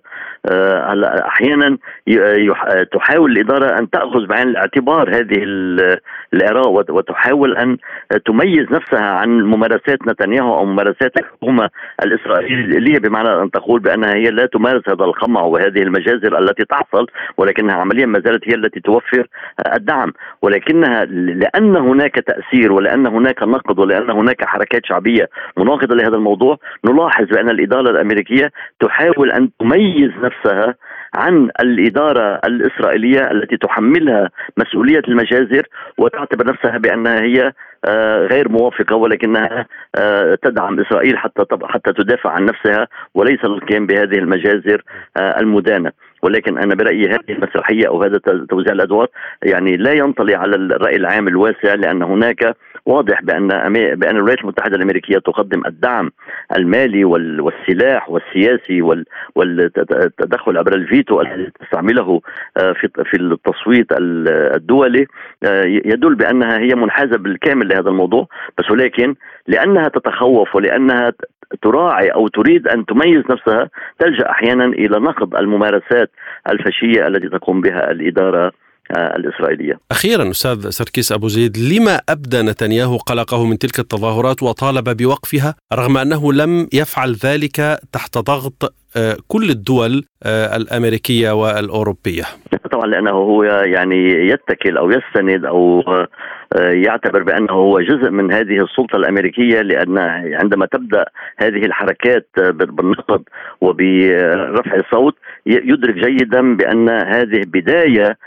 S7: أحيانا تحاول الإدارة أن تأخذ بعين الاعتبار هذه الآراء وتحاول أن تميز نفسها عن ممارسات نتنياهو أو ممارسات الحكومة الإسرائيلية، بمعنى أن تقول بأنها هي لا تمارس هذا القمع وهذه المجازر التي تحصل، ولكنها عمليا ما زالت هي التي توفر الدعم. ولكنها لأن هناك تأثير ولأن هناك نقد ولأن هناك حركات شعبية مناقضة لهذا الموضوع، نلاحظ بأن الإدارة الأمريكية تحاول أن تميز نفسها عن الإدارة الإسرائيلية التي تحملها مسؤولية المجازر وتعتبر نفسها بأنها هي غير موافقة، ولكنها تدعم إسرائيل حتى حتى تدافع عن نفسها وليس للقيام بهذه المجازر المدانة. ولكن أنا برأيي هذه المسرحية أو هذا توزيع الأدوار يعني لا ينطلي على الرأي العام الواسع، لأن هناك واضح بأن بأن الولايات المتحدة الأمريكية تقدم الدعم المالي والسلاح والسياسي والتدخل عبر الفيتو الذي تستعمله في في التصويت الدولي يدل بأنها هي منحازة بالكامل لهذا الموضوع. بس ولكن لأنها تتخوف ولأنها تراعي أو تريد أن تميز نفسها تلجأ أحيانا إلى نقد الممارسات الفاشية التي تقوم بها الإدارة الإسرائيلية.
S2: أخيرا أستاذ سركيس أبو زيد، لما أبدى نتنياهو قلقه من تلك التظاهرات وطالب بوقفها رغم أنه لم يفعل ذلك تحت ضغط كل الدول الأمريكية والأوروبية؟
S7: طبعا لأنه هو يعني يتكل أو يستند أو يعتبر بأنه هو جزء من هذه السلطة الأمريكية، لأن عندما تبدأ هذه الحركات بالنقد وبرفع الصوت يدرك جيدا بأن هذه بداية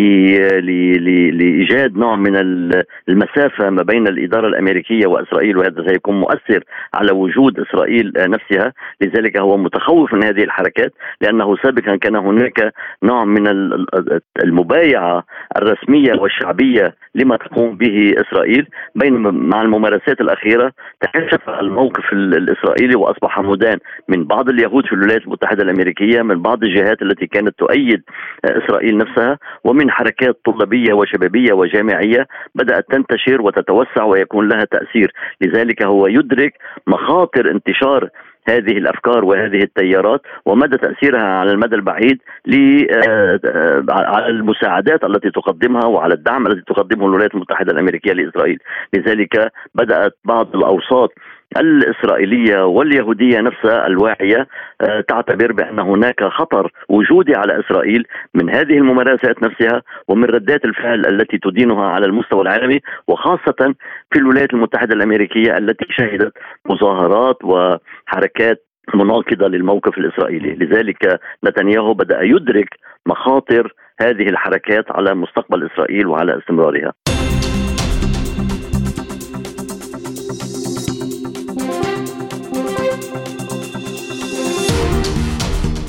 S7: لإيجاد نوع من المسافة ما بين الإدارة الأمريكية وإسرائيل، وهذا سيكون مؤثر على وجود إسرائيل نفسها. لذلك هو متخوف من هذه الحركات، لأنه سابقا كان هناك نوع من المبايعة الرسمية والشعبية لما تقوم به إسرائيل، بينما مع الممارسات الأخيرة تكشف الموقف الإسرائيلي وأصبح مدان من بعض اليهود في الولايات المتحدة الأمريكية، من بعض الجهات التي كانت تؤيد إسرائيل نفسها، ومن حركات طلابية وشبابية وجامعية بدأت تنتشر وتتوسع ويكون لها تأثير. لذلك هو يدرك مخاطر انتشار هذه الأفكار وهذه التيارات ومدى تأثيرها على المدى البعيد على المساعدات التي تقدمها وعلى الدعم الذي تقدمه الولايات المتحدة الأمريكية لإسرائيل. لذلك بدأت بعض الأوساط الإسرائيلية واليهودية نفسها الواعية تعتبر بأن هناك خطر وجودي على إسرائيل من هذه الممارسات نفسها ومن ردات الفعل التي تدينها على المستوى العالمي، وخاصة في الولايات المتحدة الأمريكية التي شهدت مظاهرات وحركات مناقضة للموقف الإسرائيلي. لذلك نتنياهو بدأ يدرك مخاطر هذه الحركات على مستقبل إسرائيل وعلى استمرارها.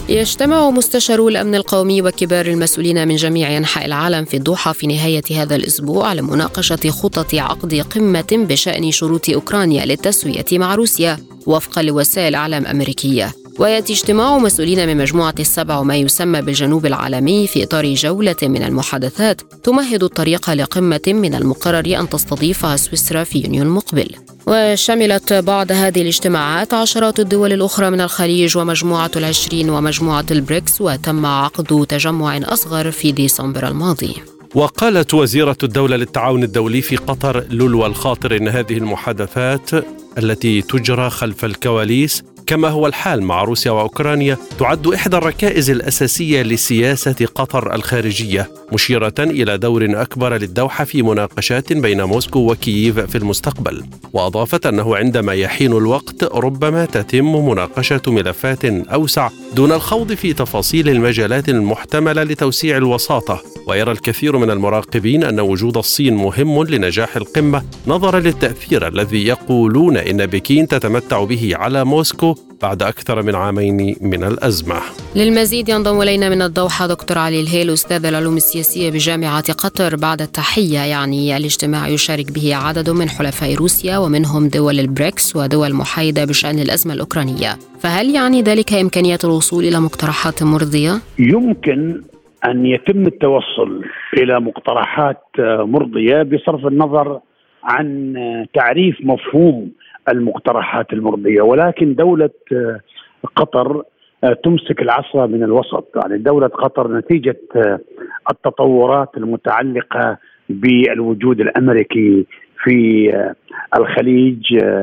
S4: يجتمع مستشارو الأمن القومي وكبار المسؤولين من جميع أنحاء العالم في الدوحة في نهاية هذا الأسبوع لمناقشة خطط عقد قمة بشأن شروط أوكرانيا للتسوية مع روسيا وفقا لوسائل إعلام أمريكية. ويأتي اجتماع مسؤولين من مجموعة السبع وما يسمى بالجنوب العالمي في إطار جولة من المحادثات تمهد الطريق لقمة من المقرر أن تستضيفها سويسرا في يونيو المقبل. وشملت بعض هذه الاجتماعات عشرات الدول الأخرى من الخليج ومجموعة العشرين ومجموعة البريكس، وتم عقد تجمع أصغر في ديسمبر الماضي.
S2: وقالت وزيرة الدولة للتعاون الدولي في قطر لولو الخاطر إن هذه المحادثات التي تجرى خلف الكواليس كما هو الحال مع روسيا وأوكرانيا تعد إحدى الركائز الأساسية لسياسة قطر الخارجية، مشيرة إلى دور أكبر للدوحة في مناقشات بين موسكو وكييف في المستقبل. وأضافت أنه عندما يحين الوقت ربما تتم مناقشة ملفات أوسع دون الخوض في تفاصيل المجالات المحتملة لتوسيع الوساطة. ويرى الكثير من المراقبين أن وجود الصين مهم لنجاح القمة نظرا للتأثير الذي يقولون إن بكين تتمتع به على موسكو بعد أكثر من عامين من الأزمة.
S4: للمزيد ينضم إلينا من الدوحة دكتور علي الهيل، أستاذ العلوم السياسية بجامعة قطر. بعد التحية، يعني الاجتماع يشارك به عدد من حلفاء روسيا ومنهم دول البريكس ودول محايدة بشأن الأزمة الأوكرانية، فهل يعني ذلك إمكانية الوصول إلى مقترحات مرضية؟
S8: يمكن أن يتم التوصل إلى مقترحات مرضية بصرف النظر عن تعريف مفهوم المقترحات المرضية، ولكن دولة قطر تمسك العصا من الوسط. يعني دولة قطر نتيجة التطورات المتعلقة بالوجود الأمريكي في الخليج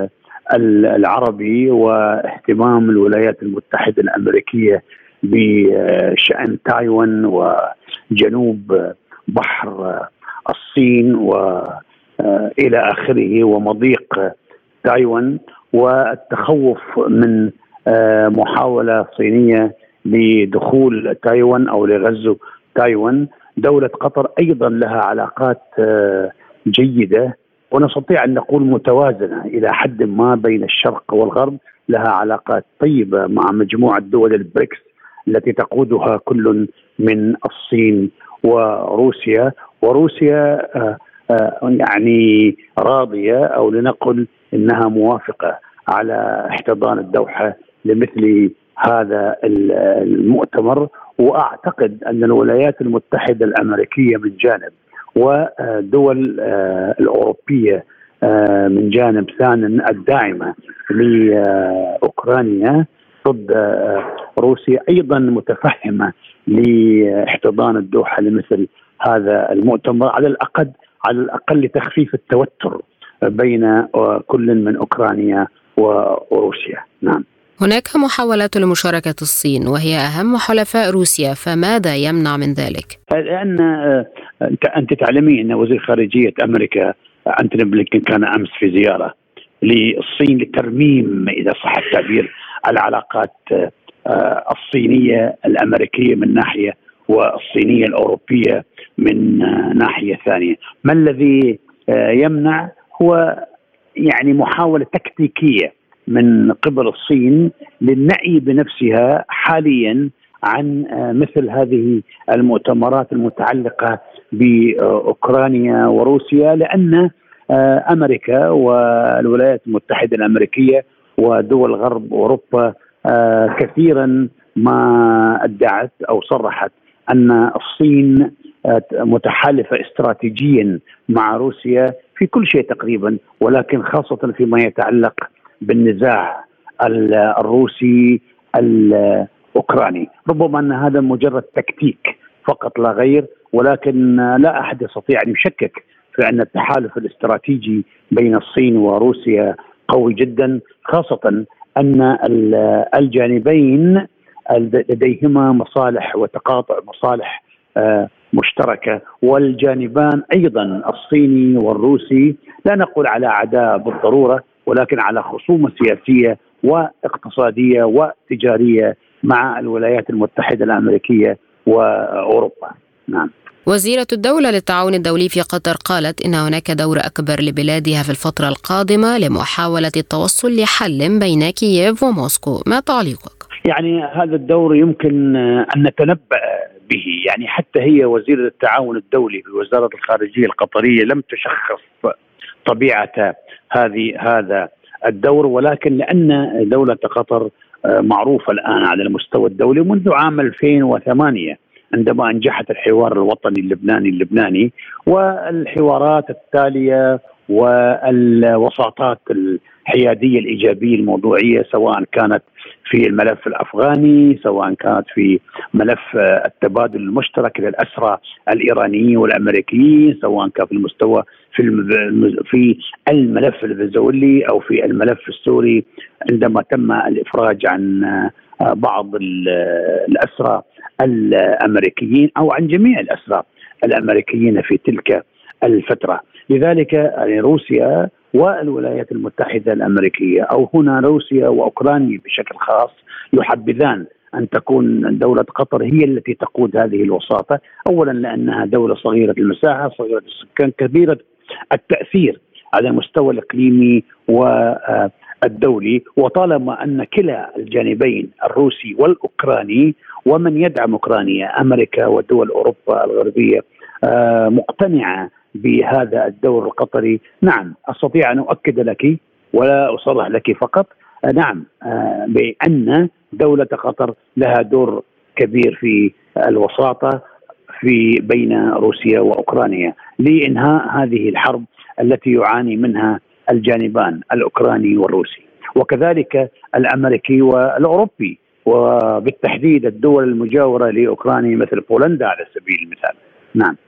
S8: العربي واهتمام الولايات المتحدة الأمريكية بشأن تايوان وجنوب بحر الصين وإلى آخره ومضيق تايوان، والتخوف من محاولة صينية لدخول تايوان أو لغزو تايوان. دولة قطر أيضا لها علاقات جيدة ونستطيع أن نقول متوازنة إلى حد ما بين الشرق والغرب، لها علاقات طيبة مع مجموعة دول البريكس التي تقودها كل من الصين وروسيا. وروسيا يعني راضية أو لنقل إنها موافقة على احتضان الدوحة لمثل هذا المؤتمر. وأعتقد أن الولايات المتحدة الأمريكية من جانب ودول الأوروبية من جانب ثاني الداعمة لأوكرانيا ضد روسيا أيضا متفهمة لاحتضان الدوحة لمثل هذا المؤتمر، على الأقل على الأقل لتخفيف التوتر بين كل من أوكرانيا وروسيا. نعم،
S4: هناك محاولات لمشاركة الصين وهي أهم حلفاء روسيا، فماذا يمنع من ذلك؟
S8: لأن أنت تعلمين أن وزير خارجية أمريكا أنتوني بلينكن كان أمس في زيارة للصين لترميم، إذا صح التعبير، العلاقات الصينية الأمريكية من ناحية والصينية الأوروبية من ناحية ثانية. ما الذي يمنع هو يعني محاولة تكتيكية من قبل الصين للنأي بنفسها حاليا عن مثل هذه المؤتمرات المتعلقة بأوكرانيا وروسيا، لأن أمريكا والولايات المتحدة الأمريكية ودول غرب أوروبا كثيرا ما ادعت أو صرحت أن الصين متحالفة استراتيجيا مع روسيا في كل شيء تقريبا، ولكن خاصة فيما يتعلق بالنزاع الروسي الأوكراني. ربما أن هذا مجرد تكتيك فقط لا غير، ولكن لا أحد يستطيع أن يشكك في أن التحالف الاستراتيجي بين الصين وروسيا قوي جدا، خاصة أن الجانبين لديهما مصالح وتقاطع مصالح مشتركة، والجانبان أيضا الصيني والروسي لا نقول على عداء بالضرورة، ولكن على خصومة سياسية واقتصادية وتجارية مع الولايات المتحدة الأمريكية وأوروبا. نعم.
S4: وزيرة الدولة للتعاون الدولي في قطر قالت إن هناك دور أكبر لبلادها في الفترة القادمة لمحاولة التوصل لحل بين كييف وموسكو، ما تعليقك؟
S8: يعني هذا الدور يمكن أن نتنبأ به، يعني حتى هي وزيرة التعاون الدولي في وزارة الخارجية القطرية لم تشخص طبيعة هذه هذا الدور، ولكن لأن دولة قطر معروفة الآن على المستوى الدولي منذ عام ألفين وثمانية عندما أنجحت الحوار الوطني اللبناني اللبناني والحوارات التالية والوساطات الحيادية الإيجابية الموضوعية، سواء كانت في الملف الأفغاني، سواء كانت في ملف التبادل المشترك للأسرى الإيرانيين والأمريكيين، سواء كان في المستوى في في الملف الفنزويلي أو في الملف السوري عندما تم الإفراج عن بعض الأسرى الأمريكيين أو عن جميع الأسرى الأمريكيين في تلك الفترة. لذلك روسيا والولايات المتحدة الأمريكية أو هنا روسيا وأوكرانيا بشكل خاص يحبذان أن تكون دولة قطر هي التي تقود هذه الوساطة، أولا لأنها دولة صغيرة المساحة، صغيرة السكان، كبيرة التأثير على المستوى الإقليمي والدولي، وطالما أن كلا الجانبين الروسي والأوكراني ومن يدعم أوكرانيا أمريكا ودول أوروبا الغربية مقتنعة بهذا الدور القطري، نعم أستطيع أن أؤكد لك ولا أصرح لك فقط، نعم بأن دولة قطر لها دور كبير في الوساطة في بين روسيا وأوكرانيا لإنهاء هذه الحرب التي يعاني منها الجانبان الأوكراني والروسي، وكذلك الأمريكي والأوروبي، وبالتحديد الدول المجاورة لأوكرانيا مثل بولندا على سبيل المثال. نعم.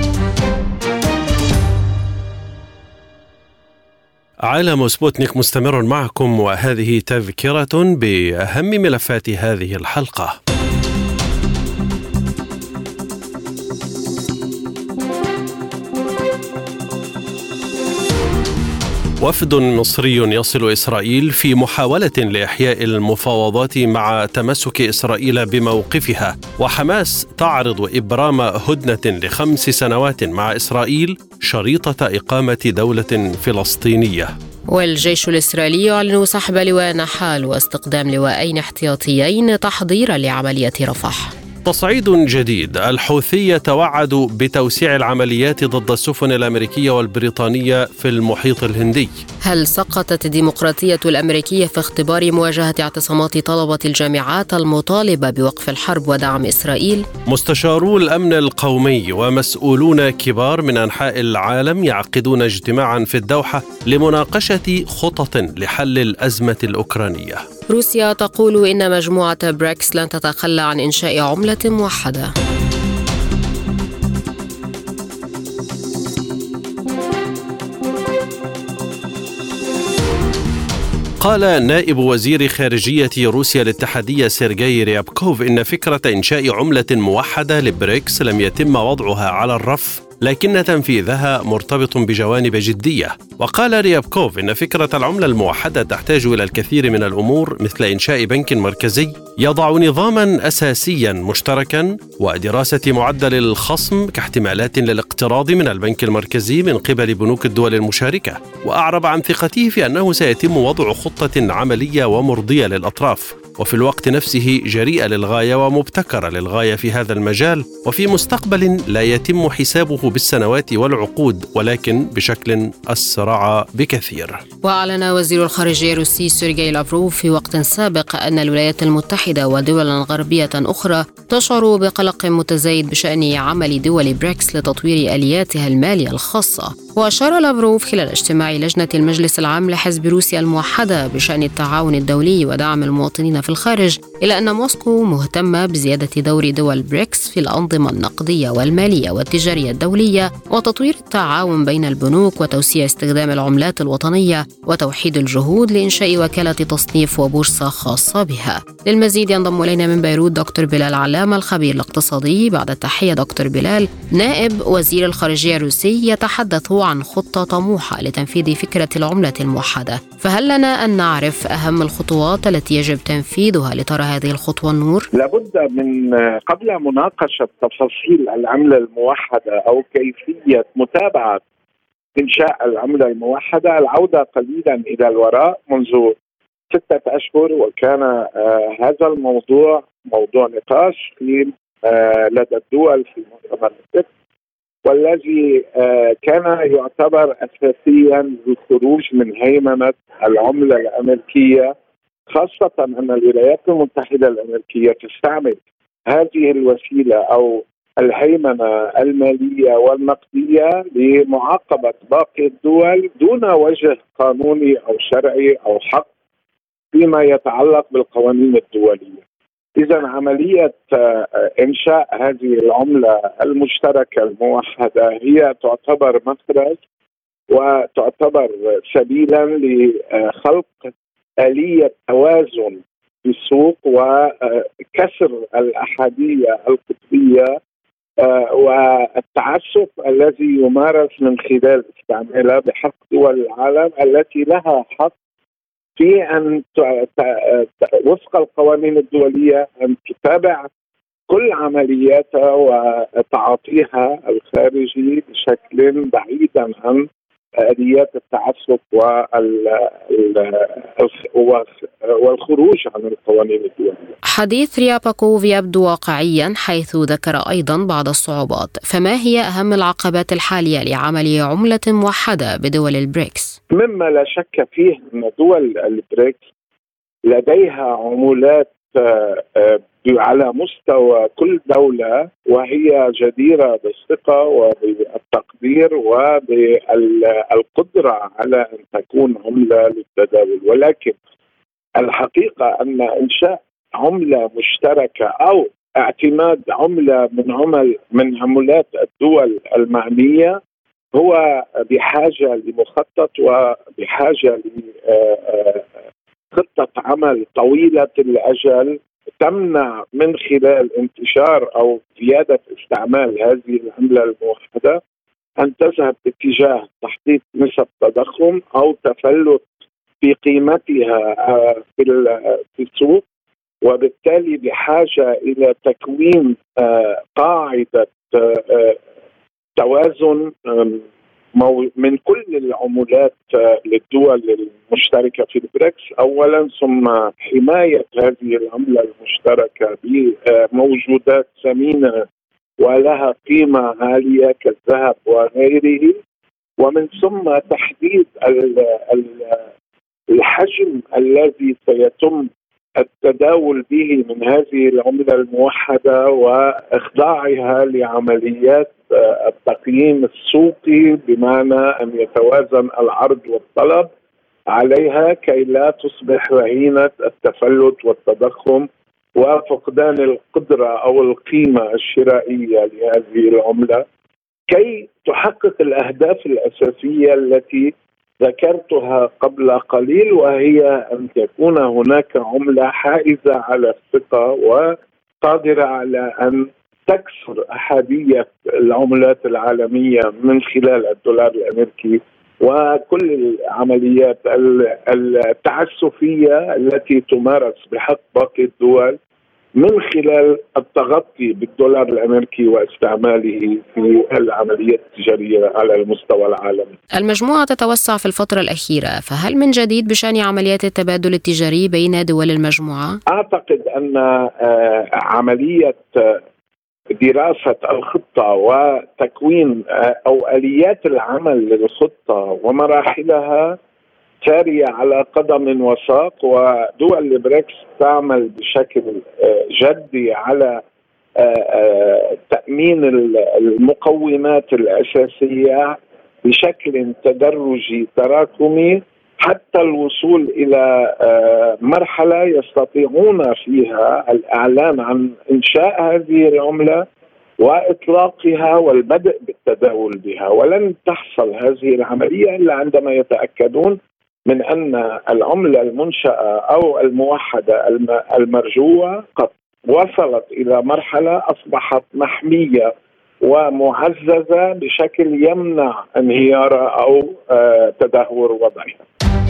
S2: عالم سبوتنيك مستمر معكم، وهذه تذكرة بأهم ملفات هذه الحلقة. وفد مصري يصل إسرائيل في محاولة لإحياء المفاوضات مع تمسك إسرائيل بموقفها، وحماس تعرض إبرام هدنة لخمس سنوات مع إسرائيل شريطة إقامة دولة فلسطينية.
S4: والجيش الإسرائيلي يعلن سحب لواء نحال واستقدام لواءين احتياطيين تحضيرا لعملية رفح.
S2: تصعيد جديد، الحوثي يتوعد بتوسيع العمليات ضد السفن الأمريكية والبريطانية في المحيط الهندي.
S4: هل سقطت الديمقراطية الأمريكية في اختبار مواجهة اعتصامات طلبة الجامعات المطالبة بوقف الحرب ودعم إسرائيل؟
S2: مستشارو الأمن القومي ومسؤولون كبار من أنحاء العالم يعقدون اجتماعا في الدوحة لمناقشة خطط لحل الأزمة الأوكرانية.
S4: روسيا تقول إن مجموعة بريكس لن تتخلى عن إنشاء عملة موحدة.
S2: قال نائب وزير خارجية روسيا الاتحادية سيرجي ريابكوف إن فكرة إنشاء عملة موحدة لبريكس لم يتم وضعها على الرف، لكن تنفيذها مرتبط بجوانب جدية. وقال ريابكوف إن فكرة العملة الموحدة تحتاج إلى الكثير من الأمور، مثل إنشاء بنك مركزي يضع نظاما أساسيا مشتركا ودراسة معدل الخصم كاحتمالات للاقتراض من البنك المركزي من قبل بنوك الدول المشاركة. وأعرب عن ثقته في أنه سيتم وضع خطة عملية ومرضية للأطراف، وفي الوقت نفسه جريئة للغاية ومبتكرة للغاية في هذا المجال، وفي مستقبل لا يتم حسابه بالسنوات والعقود ولكن بشكل أسرع بكثير.
S4: وأعلن وزير الخارجية الروسي سيرجي لافروف في وقت سابق أن الولايات المتحدة ودول غربية أخرى تشعر بقلق متزايد بشأن عمل دول بريكس لتطوير آلياتها المالية الخاصة. وأشار لافروف خلال اجتماع لجنة المجلس العام لحزب روسيا الموحدة بشأن التعاون الدولي ودعم المواطنين في الخارج إلى أن موسكو مهتمة بزيادة دور دول بريكس في الأنظمة النقدية والمالية والتجارية الدولية وتطوير التعاون بين البنوك وتوسيع استخدام العملات الوطنية وتوحيد الجهود لإنشاء وكالة تصنيف وبورصة خاصة بها. للمزيد ينضم إلينا من بيروت دكتور بلال علامة الخبير الاقتصادي. بعد التحية دكتور بلال، نائب وزير الخارجية الروسي يتحدث عن خطة طموحة لتنفيذ فكرة العملة الموحدة، فهل لنا أن نعرف أهم الخطوات التي يجب تنفيذها لترى هذه الخطوة النور؟
S9: لابد من قبل مناقشة تفاصيل العملة الموحدة أو كيفية متابعة إنشاء العملة الموحدة العودة قليلا إلى الوراء منذ ستة أشهر، وكان آه هذا الموضوع موضوع نقاش في آه لدى الدول في مؤتمر البريكس، والذي آه كان يعتبر أساسيا للخروج من هيمنة العملة الأمريكية، خاصة أن الولايات المتحدة الأمريكية تستعمل هذه الوسيلة أو الهيمنة المالية والنقدية لمعاقبة باقي الدول دون وجه قانوني أو شرعي أو حق فيما يتعلق بالقوانين الدولية. إذن عملية إنشاء هذه العملة المشتركة الموحدة هي تعتبر مخرج وتعتبر سبيلا لخلق آلية توازن في السوق وكسر الأحادية القطبية والتعسف الذي يمارس من خلال استعمالها بحق دول العالم التي لها حق في أن وفق القوانين الدولية أن تتابع كل عملياتها وتعاطيها الخارجي بشكل بعيدا عن آليات التعسف والخروج عن القوانين الدولية.
S4: حديث رياباكوف يبدو واقعيا حيث ذكر أيضا بعض الصعوبات، فما هي أهم العقبات الحالية لعمل عملة موحدة بدول البريكس؟
S9: مما لا شك فيه أن دول البريكس لديها عملات على مستوى كل دولة وهي جديرة بالثقة وبالتقدير وبالقدرة على أن تكون عملة للتداول، ولكن الحقيقة أن إنشاء عملة مشتركة أو اعتماد عملة من عمل من عملات الدول المعنية هو بحاجة لمخطط وبحاجة لخطة عمل طويلة الأجل تمنع من خلال انتشار أو زيادة استعمال هذه العملة الموحدة أن تذهب باتجاه تحقيق نسب تضخم أو تفلت في قيمتها في السوق، وبالتالي بحاجة إلى تكوين قاعدة توازن من كل العملات للدول المشتركة في البريكس أولا، ثم حماية هذه العملة المشتركة بموجودات ثمينة ولها قيمة عالية كالذهب وغيره، ومن ثم تحديد الحجم الذي سيتم التداول به من هذه العملة الموحدة وإخضاعها لعمليات التقييم السوقي، بمعنى أن يتوازن العرض والطلب عليها كي لا تصبح رهينة التفلت والتضخم وفقدان القدرة أو القيمة الشرائية لهذه العملة، كي تحقق الأهداف الأساسية التي ذكرتها قبل قليل، وهي أن تكون هناك عملة حائزة على الثقة وقادرة على أن تكسر أحادية العملات العالمية من خلال الدولار الأمريكي وكل العمليات التعسفية التي تمارس بحق باقي الدول من خلال التغطي بالدولار الأمريكي واستعماله في العمليات التجارية على المستوى العالمي.
S4: المجموعة تتوسع في الفترة الأخيرة، فهل من جديد بشأن عمليات التبادل التجاري بين دول المجموعة؟
S9: أعتقد أن عملية دراسة الخطة وتكوين أو آليات العمل للخطة ومراحلها سارية على قدم وساق، ودول البريكس تعمل بشكل جدي على تأمين المقومات الأساسية بشكل تدرجي تراكمي حتى الوصول إلى مرحلة يستطيعون فيها الإعلان عن إنشاء هذه العملة وإطلاقها والبدء بالتداول بها. ولن تحصل هذه العملية إلا عندما يتأكدون من أن العملة المنشأة أو الموحدة المرجوة قد وصلت إلى مرحلة أصبحت محمية ومعززة بشكل يمنع انهيار أو تدهور وضعها.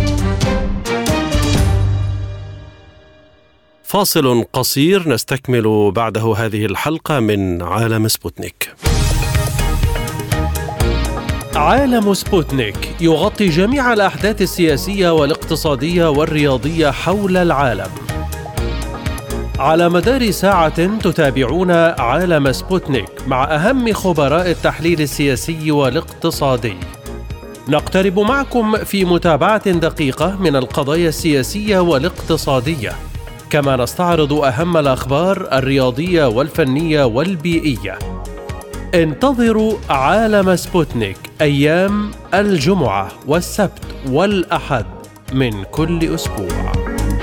S2: فاصل قصير نستكمل بعده هذه الحلقة من عالم سبوتنيك. عالم سبوتنيك يغطي جميع الأحداث السياسية والاقتصادية والرياضية حول العالم. على مدار ساعة تتابعون عالم سبوتنيك مع أهم خبراء التحليل السياسي والاقتصادي. نقترب معكم في متابعة دقيقة من القضايا السياسية والاقتصادية، كما نستعرض أهم الأخبار الرياضية والفنية والبيئية. انتظروا عالم سبوتنيك أيام الجمعة والسبت والأحد من كل أسبوع.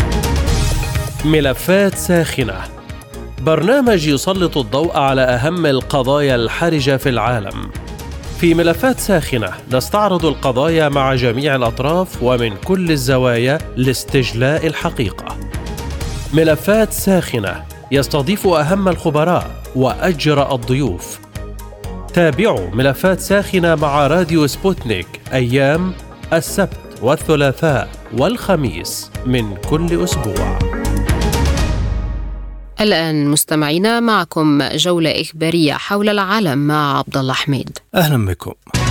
S2: ملفات ساخنة، برنامج يسلط الضوء على أهم القضايا الحرجة في العالم. في ملفات ساخنة نستعرض القضايا مع جميع الأطراف ومن كل الزوايا لاستجلاء الحقيقة. ملفات ساخنة يستضيف أهم الخبراء وأجرأ الضيوف. تابعوا ملفات ساخنة مع راديو سبوتنيك أيام السبت والثلاثاء والخميس من كل أسبوع.
S4: الآن مستمعينا معكم جولة إخبارية حول العالم مع عبد الله حميد.
S10: أهلا بكم.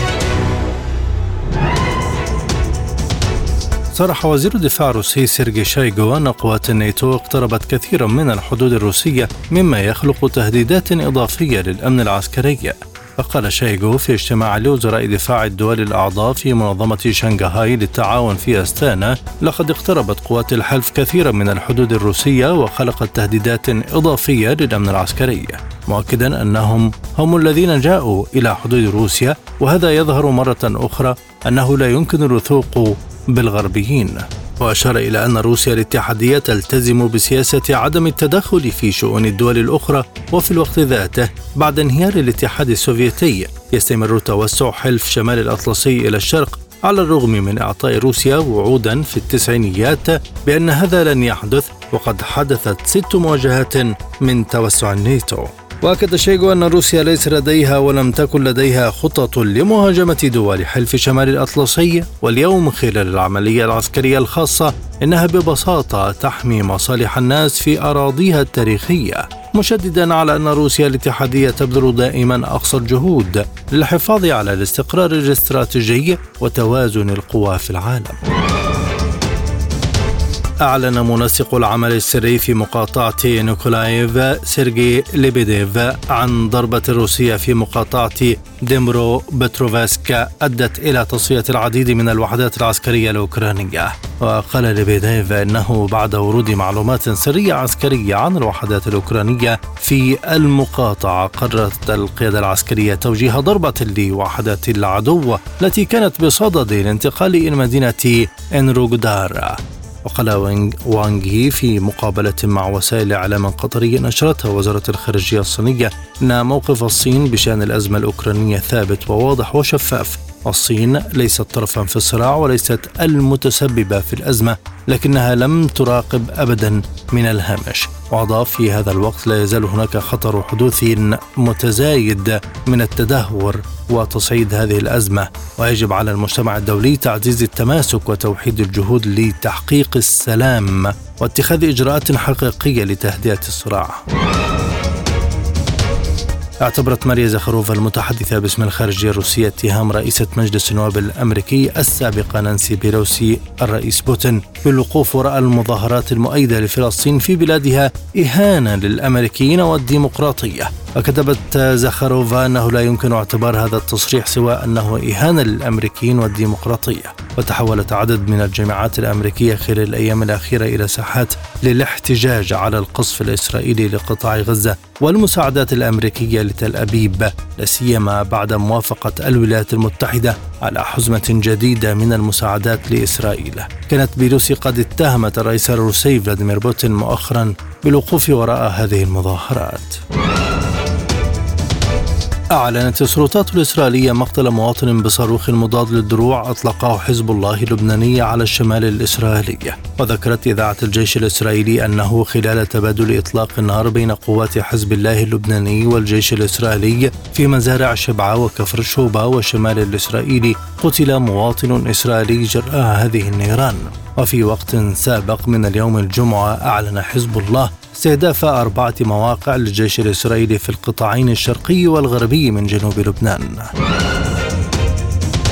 S10: صرح وزير الدفاع الروسي سيرجي شايغو أن قوات الناتو اقتربت كثيرا من الحدود الروسية، مما يخلق تهديدات إضافية للأمن العسكري. فقال شايغو في اجتماع لوزراء دفاع الدول الأعضاء في منظمة شنغهاي للتعاون في أستانا: لقد اقتربت قوات الحلف كثيرا من الحدود الروسية وخلقت تهديدات إضافية للأمن العسكري، مؤكدا أنهم هم الذين جاءوا إلى حدود روسيا، وهذا يظهر مرة أخرى أنه لا يمكن الوثوق بالغربيين. وأشار إلى أن روسيا الاتحادية تلتزم بسياسة عدم التدخل في شؤون الدول الأخرى، وفي الوقت ذاته بعد انهيار الاتحاد السوفيتي يستمر توسع حلف شمال الأطلسي إلى الشرق، على الرغم من إعطاء روسيا وعودا في التسعينيات بأن هذا لن يحدث، وقد حدثت ست مواجهات من توسع الناتو. وأكد شايغو أن روسيا ليس لديها ولم تكن لديها خطط لمهاجمة دول حلف شمال الأطلسي، واليوم خلال العملية العسكرية الخاصة إنها ببساطة تحمي مصالح الناس في أراضيها التاريخية، مشددا على أن روسيا الاتحادية تبذل دائما أقصى الجهود للحفاظ على الاستقرار الاستراتيجي وتوازن القوى في العالم. أعلن منسق العمل السري في مقاطعة نيكولايف سيرجي ليبيديف عن ضربة روسية في مقاطعة ديمرو بتروفسكا أدت إلى تصفية العديد من الوحدات العسكرية الأوكرانية. وقال ليبيديف إنه بعد ورود معلومات سرية عسكرية عن الوحدات الأوكرانية في المقاطعة، قررت القيادة العسكرية توجيه ضربة لوحدات العدو التي كانت بصدد الانتقال إلى مدينة إنروغدار. وقال وانغ في مقابلة مع وسائل إعلام قطرية نشرتها وزارة الخارجية الصينية أن موقف الصين بشأن الأزمة الأوكرانية ثابت وواضح وشفاف. الصين ليست طرفا في الصراع وليست المتسببة في الأزمة، لكنها لم تراقب أبدا من الهامش. وأضاف: في هذا الوقت لا يزال هناك خطر حدوث متزايد من التدهور وتصعيد هذه الأزمة، ويجب على المجتمع الدولي تعزيز التماسك وتوحيد الجهود لتحقيق السلام واتخاذ إجراءات حقيقية لتهدئة الصراع. اعتبرت ماريا زخاروفا المتحدثة باسم الخارجية الروسية اتهام رئيسة مجلس النواب الأمريكي السابقة نانسي بيلوسي الرئيس بوتين بالوقوف وراء المظاهرات المؤيدة لفلسطين في بلادها إهانة للأمريكيين والديمقراطية. وكتبت زخاروفا أنه لا يمكن اعتبار هذا التصريح سوى أنه إهانة للأمريكيين والديمقراطية. وتحولت عدد من الجامعات الأمريكية خلال الأيام الأخيرة إلى ساحات للاحتجاج على القصف الإسرائيلي لقطاع غزة والمساعدات الأمريكية لتل أبيب، لا سيما بعد موافقة الولايات المتحدة على حزمة جديدة من المساعدات لإسرائيل. كانت بيلوسي قد اتهمت الرئيس الروسي فلاديمير بوتين مؤخرا بالوقوف وراء هذه المظاهرات. أعلنت السلطات الإسرائيلية مقتل مواطن بصاروخ مضاد للدروع أطلقه حزب الله اللبناني على الشمال الإسرائيلي. وذكرت إذاعة الجيش الإسرائيلي أنه خلال تبادل إطلاق النار بين قوات حزب الله اللبناني والجيش الإسرائيلي في مزارع شبعة وكفر شوبا والشمال الإسرائيلي قتل مواطن إسرائيلي جراء هذه النيران. وفي وقت سابق من اليوم الجمعة أعلن حزب الله استهداف أربعة مواقع للجيش الإسرائيلي في القطاعين الشرقي والغربي من جنوب لبنان.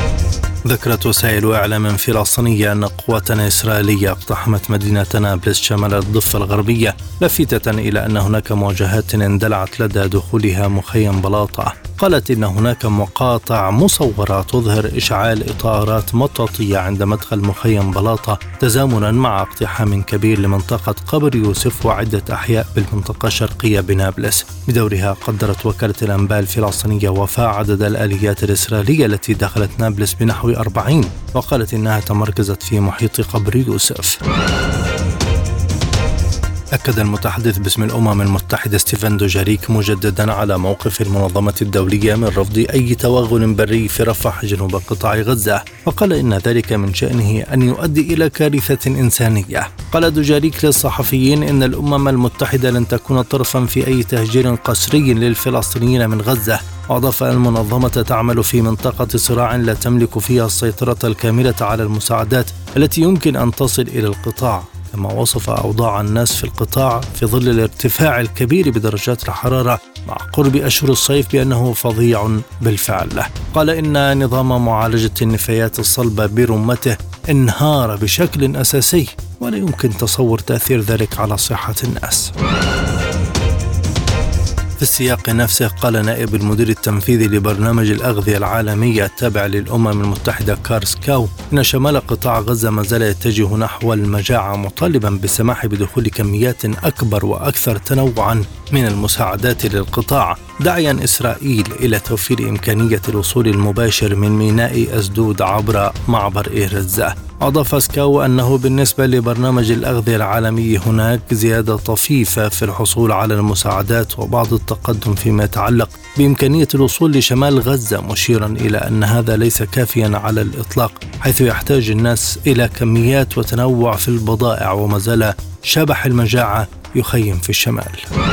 S10: ذكرت وسائل إعلام فلسطينية أن قوات إسرائيلية اقتحمت مدينة نابلس شمال الضفة الغربية، لافتة إلى أن هناك مواجهات اندلعت لدى دخولها مخيم بلاطة. قالت إن هناك مقاطع مصورة تظهر إشعال إطارات مطاطية عند مدخل مخيم بلاطة، تزامنا مع اقتحام كبير لمنطقة قبر يوسف وعدة أحياء بالمنطقة الشرقية بنابلس. بدورها قدرت وكالة الأنباء الفلسطينية وفاء عدد الآليات الإسرائيلية التي دخلت نابلس بنحو أربعين، وقالت إنها تمركزت في محيط قبر يوسف. أكد المتحدث باسم الأمم المتحدة ستيفان دوجاريك مجددا على موقف المنظمة الدولية من رفض أي توغل بري في رفح جنوب قطاع غزة، وقال إن ذلك من شأنه أن يؤدي إلى كارثة إنسانية. قال دوجاريك للصحفيين إن الأمم المتحدة لن تكون طرفا في أي تهجير قسري للفلسطينيين من غزة، وأضاف أن المنظمة تعمل في منطقة صراع لا تملك فيها السيطرة الكاملة على المساعدات التي يمكن أن تصل إلى القطاع. كما وصف أوضاع الناس في القطاع في ظل الارتفاع الكبير بدرجات الحرارة مع قرب أشهر الصيف بأنه فظيع بالفعل. قال إن نظام معالجة النفايات الصلبة برمته انهار بشكل أساسي، ولا يمكن تصور تأثير ذلك على صحة الناس. في السياق نفسه قال نائب المدير التنفيذي لبرنامج الأغذية العالمية التابع للأمم المتحدة كارسكاو إن شمال قطاع غزة ما زال يتجه نحو المجاعة، مطالبا بالسماح بدخول كميات أكبر وأكثر تنوعا من المساعدات للقطاع، داعيا إسرائيل إلى توفير إمكانية الوصول المباشر من ميناء أسدود عبر معبر إير غزة. أضاف سكاو أنه بالنسبة لبرنامج الأغذية العالمي هناك زيادة طفيفة في الحصول على المساعدات وبعض التقدم فيما يتعلق بإمكانية الوصول لشمال غزة، مشيرا إلى أن هذا ليس كافيا على الإطلاق، حيث يحتاج الناس إلى كميات وتنوع في البضائع، وما زال شبح المجاعة يخيم في الشمال.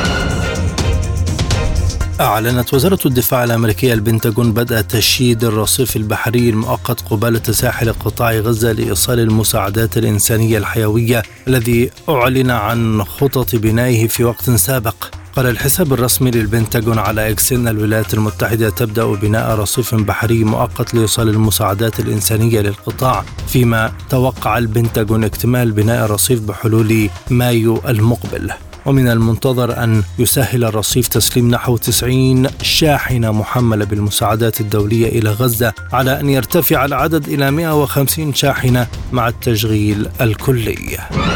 S10: أعلنت وزارة الدفاع الأمريكية البنتاغون بدء تشييد الرصيف البحري المؤقت قبالة ساحل قطاع غزة لإيصال المساعدات الإنسانية الحيوية الذي أعلن عن خطط بنائه في وقت سابق. قال الحساب الرسمي للبنتاغون على إكس إن الولايات المتحدة تبدأ بناء رصيف بحري مؤقت لإيصال المساعدات الإنسانية للقطاع، فيما توقع البنتاغون اكتمال بناء الرصيف بحلول مايو المقبل. ومن المنتظر أن يسهل الرصيف تسليم نحو تسعين شاحنة محملة بالمساعدات الدولية إلى غزة، على أن يرتفع العدد إلى مئة وخمسين شاحنة مع التشغيل الكلي.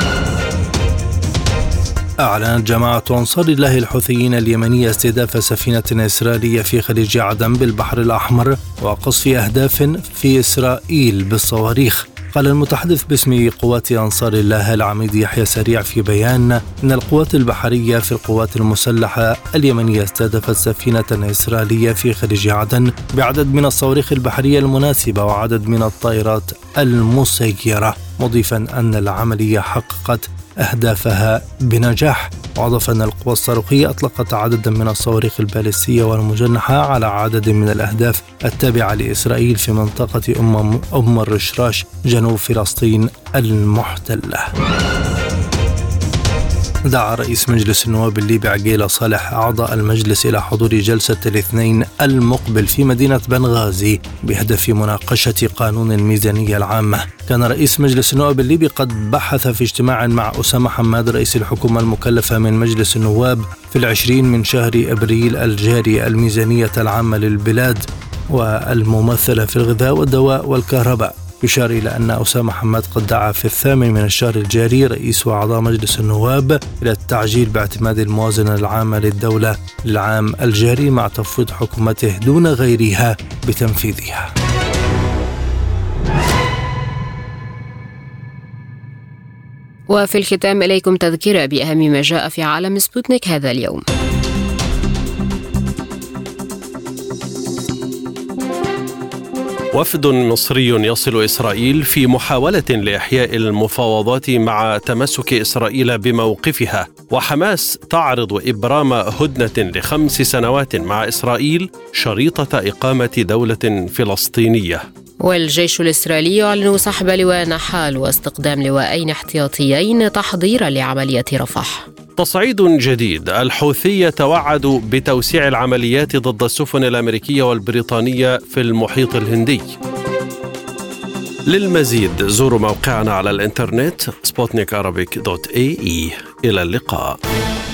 S10: أعلنت جماعة أنصار الله الحوثيين اليمنية استهداف سفينة إسرائيلية في خليج عدن بالبحر الأحمر وقصف أهداف في إسرائيل بالصواريخ. قال المتحدث باسم قوات أنصار الله العميد يحيى سريع في بيان أن القوات البحرية في القوات المسلحة اليمنية استهدفت سفينة إسرائيلية في خليج عدن بعدد من الصواريخ البحرية المناسبة وعدد من الطائرات المسيرة، مضيفا أن العملية حققت أهدافها بنجاح. وأضاف أن القوى الصاروخية أطلقت عددا من الصواريخ البالستية والمجنحة على عدد من الأهداف التابعة لإسرائيل في منطقة أم, أم الرشراش جنوب فلسطين المحتلة. دعا رئيس مجلس النواب الليبي عقيل صالح أعضاء المجلس إلى حضور جلسة الاثنين المقبل في مدينة بنغازي بهدف مناقشة قانون الميزانية العامة. كان رئيس مجلس النواب الليبي قد بحث في اجتماع مع أسامة حماد رئيس الحكومة المكلفة من مجلس النواب في العشرين من شهر أبريل الجاري الميزانية العامة للبلاد والممثلة في الغذاء والدواء والكهرباء. يشار إلى أن أسامة حماد قد دعا في الثامن من الشهر الجاري رئيس وأعضاء مجلس النواب إلى التعجيل باعتماد الموازنة العامة للدولة للعام الجاري مع تفويض حكومته دون غيرها بتنفيذها.
S4: وفي الختام إليكم تذكرة بأهم ما جاء في عالم سبوتنيك هذا اليوم.
S2: وفد مصري يصل إسرائيل في محاولة لإحياء المفاوضات مع تمسك إسرائيل بموقفها، وحماس تعرض إبرام هدنة لخمس سنوات مع إسرائيل شريطة إقامة دولة فلسطينية.
S4: والجيش الإسرائيلي يعلن سحب لواء نحال واستخدام لواءين احتياطيين تحضيرا لعملية رفح.
S2: تصعيد جديد، الحوثي توعدوا بتوسيع العمليات ضد السفن الأمريكية والبريطانية في المحيط الهندي. للمزيد زوروا موقعنا على الإنترنت سبوتنيك عربيك دوت اي اي. إلى اللقاء.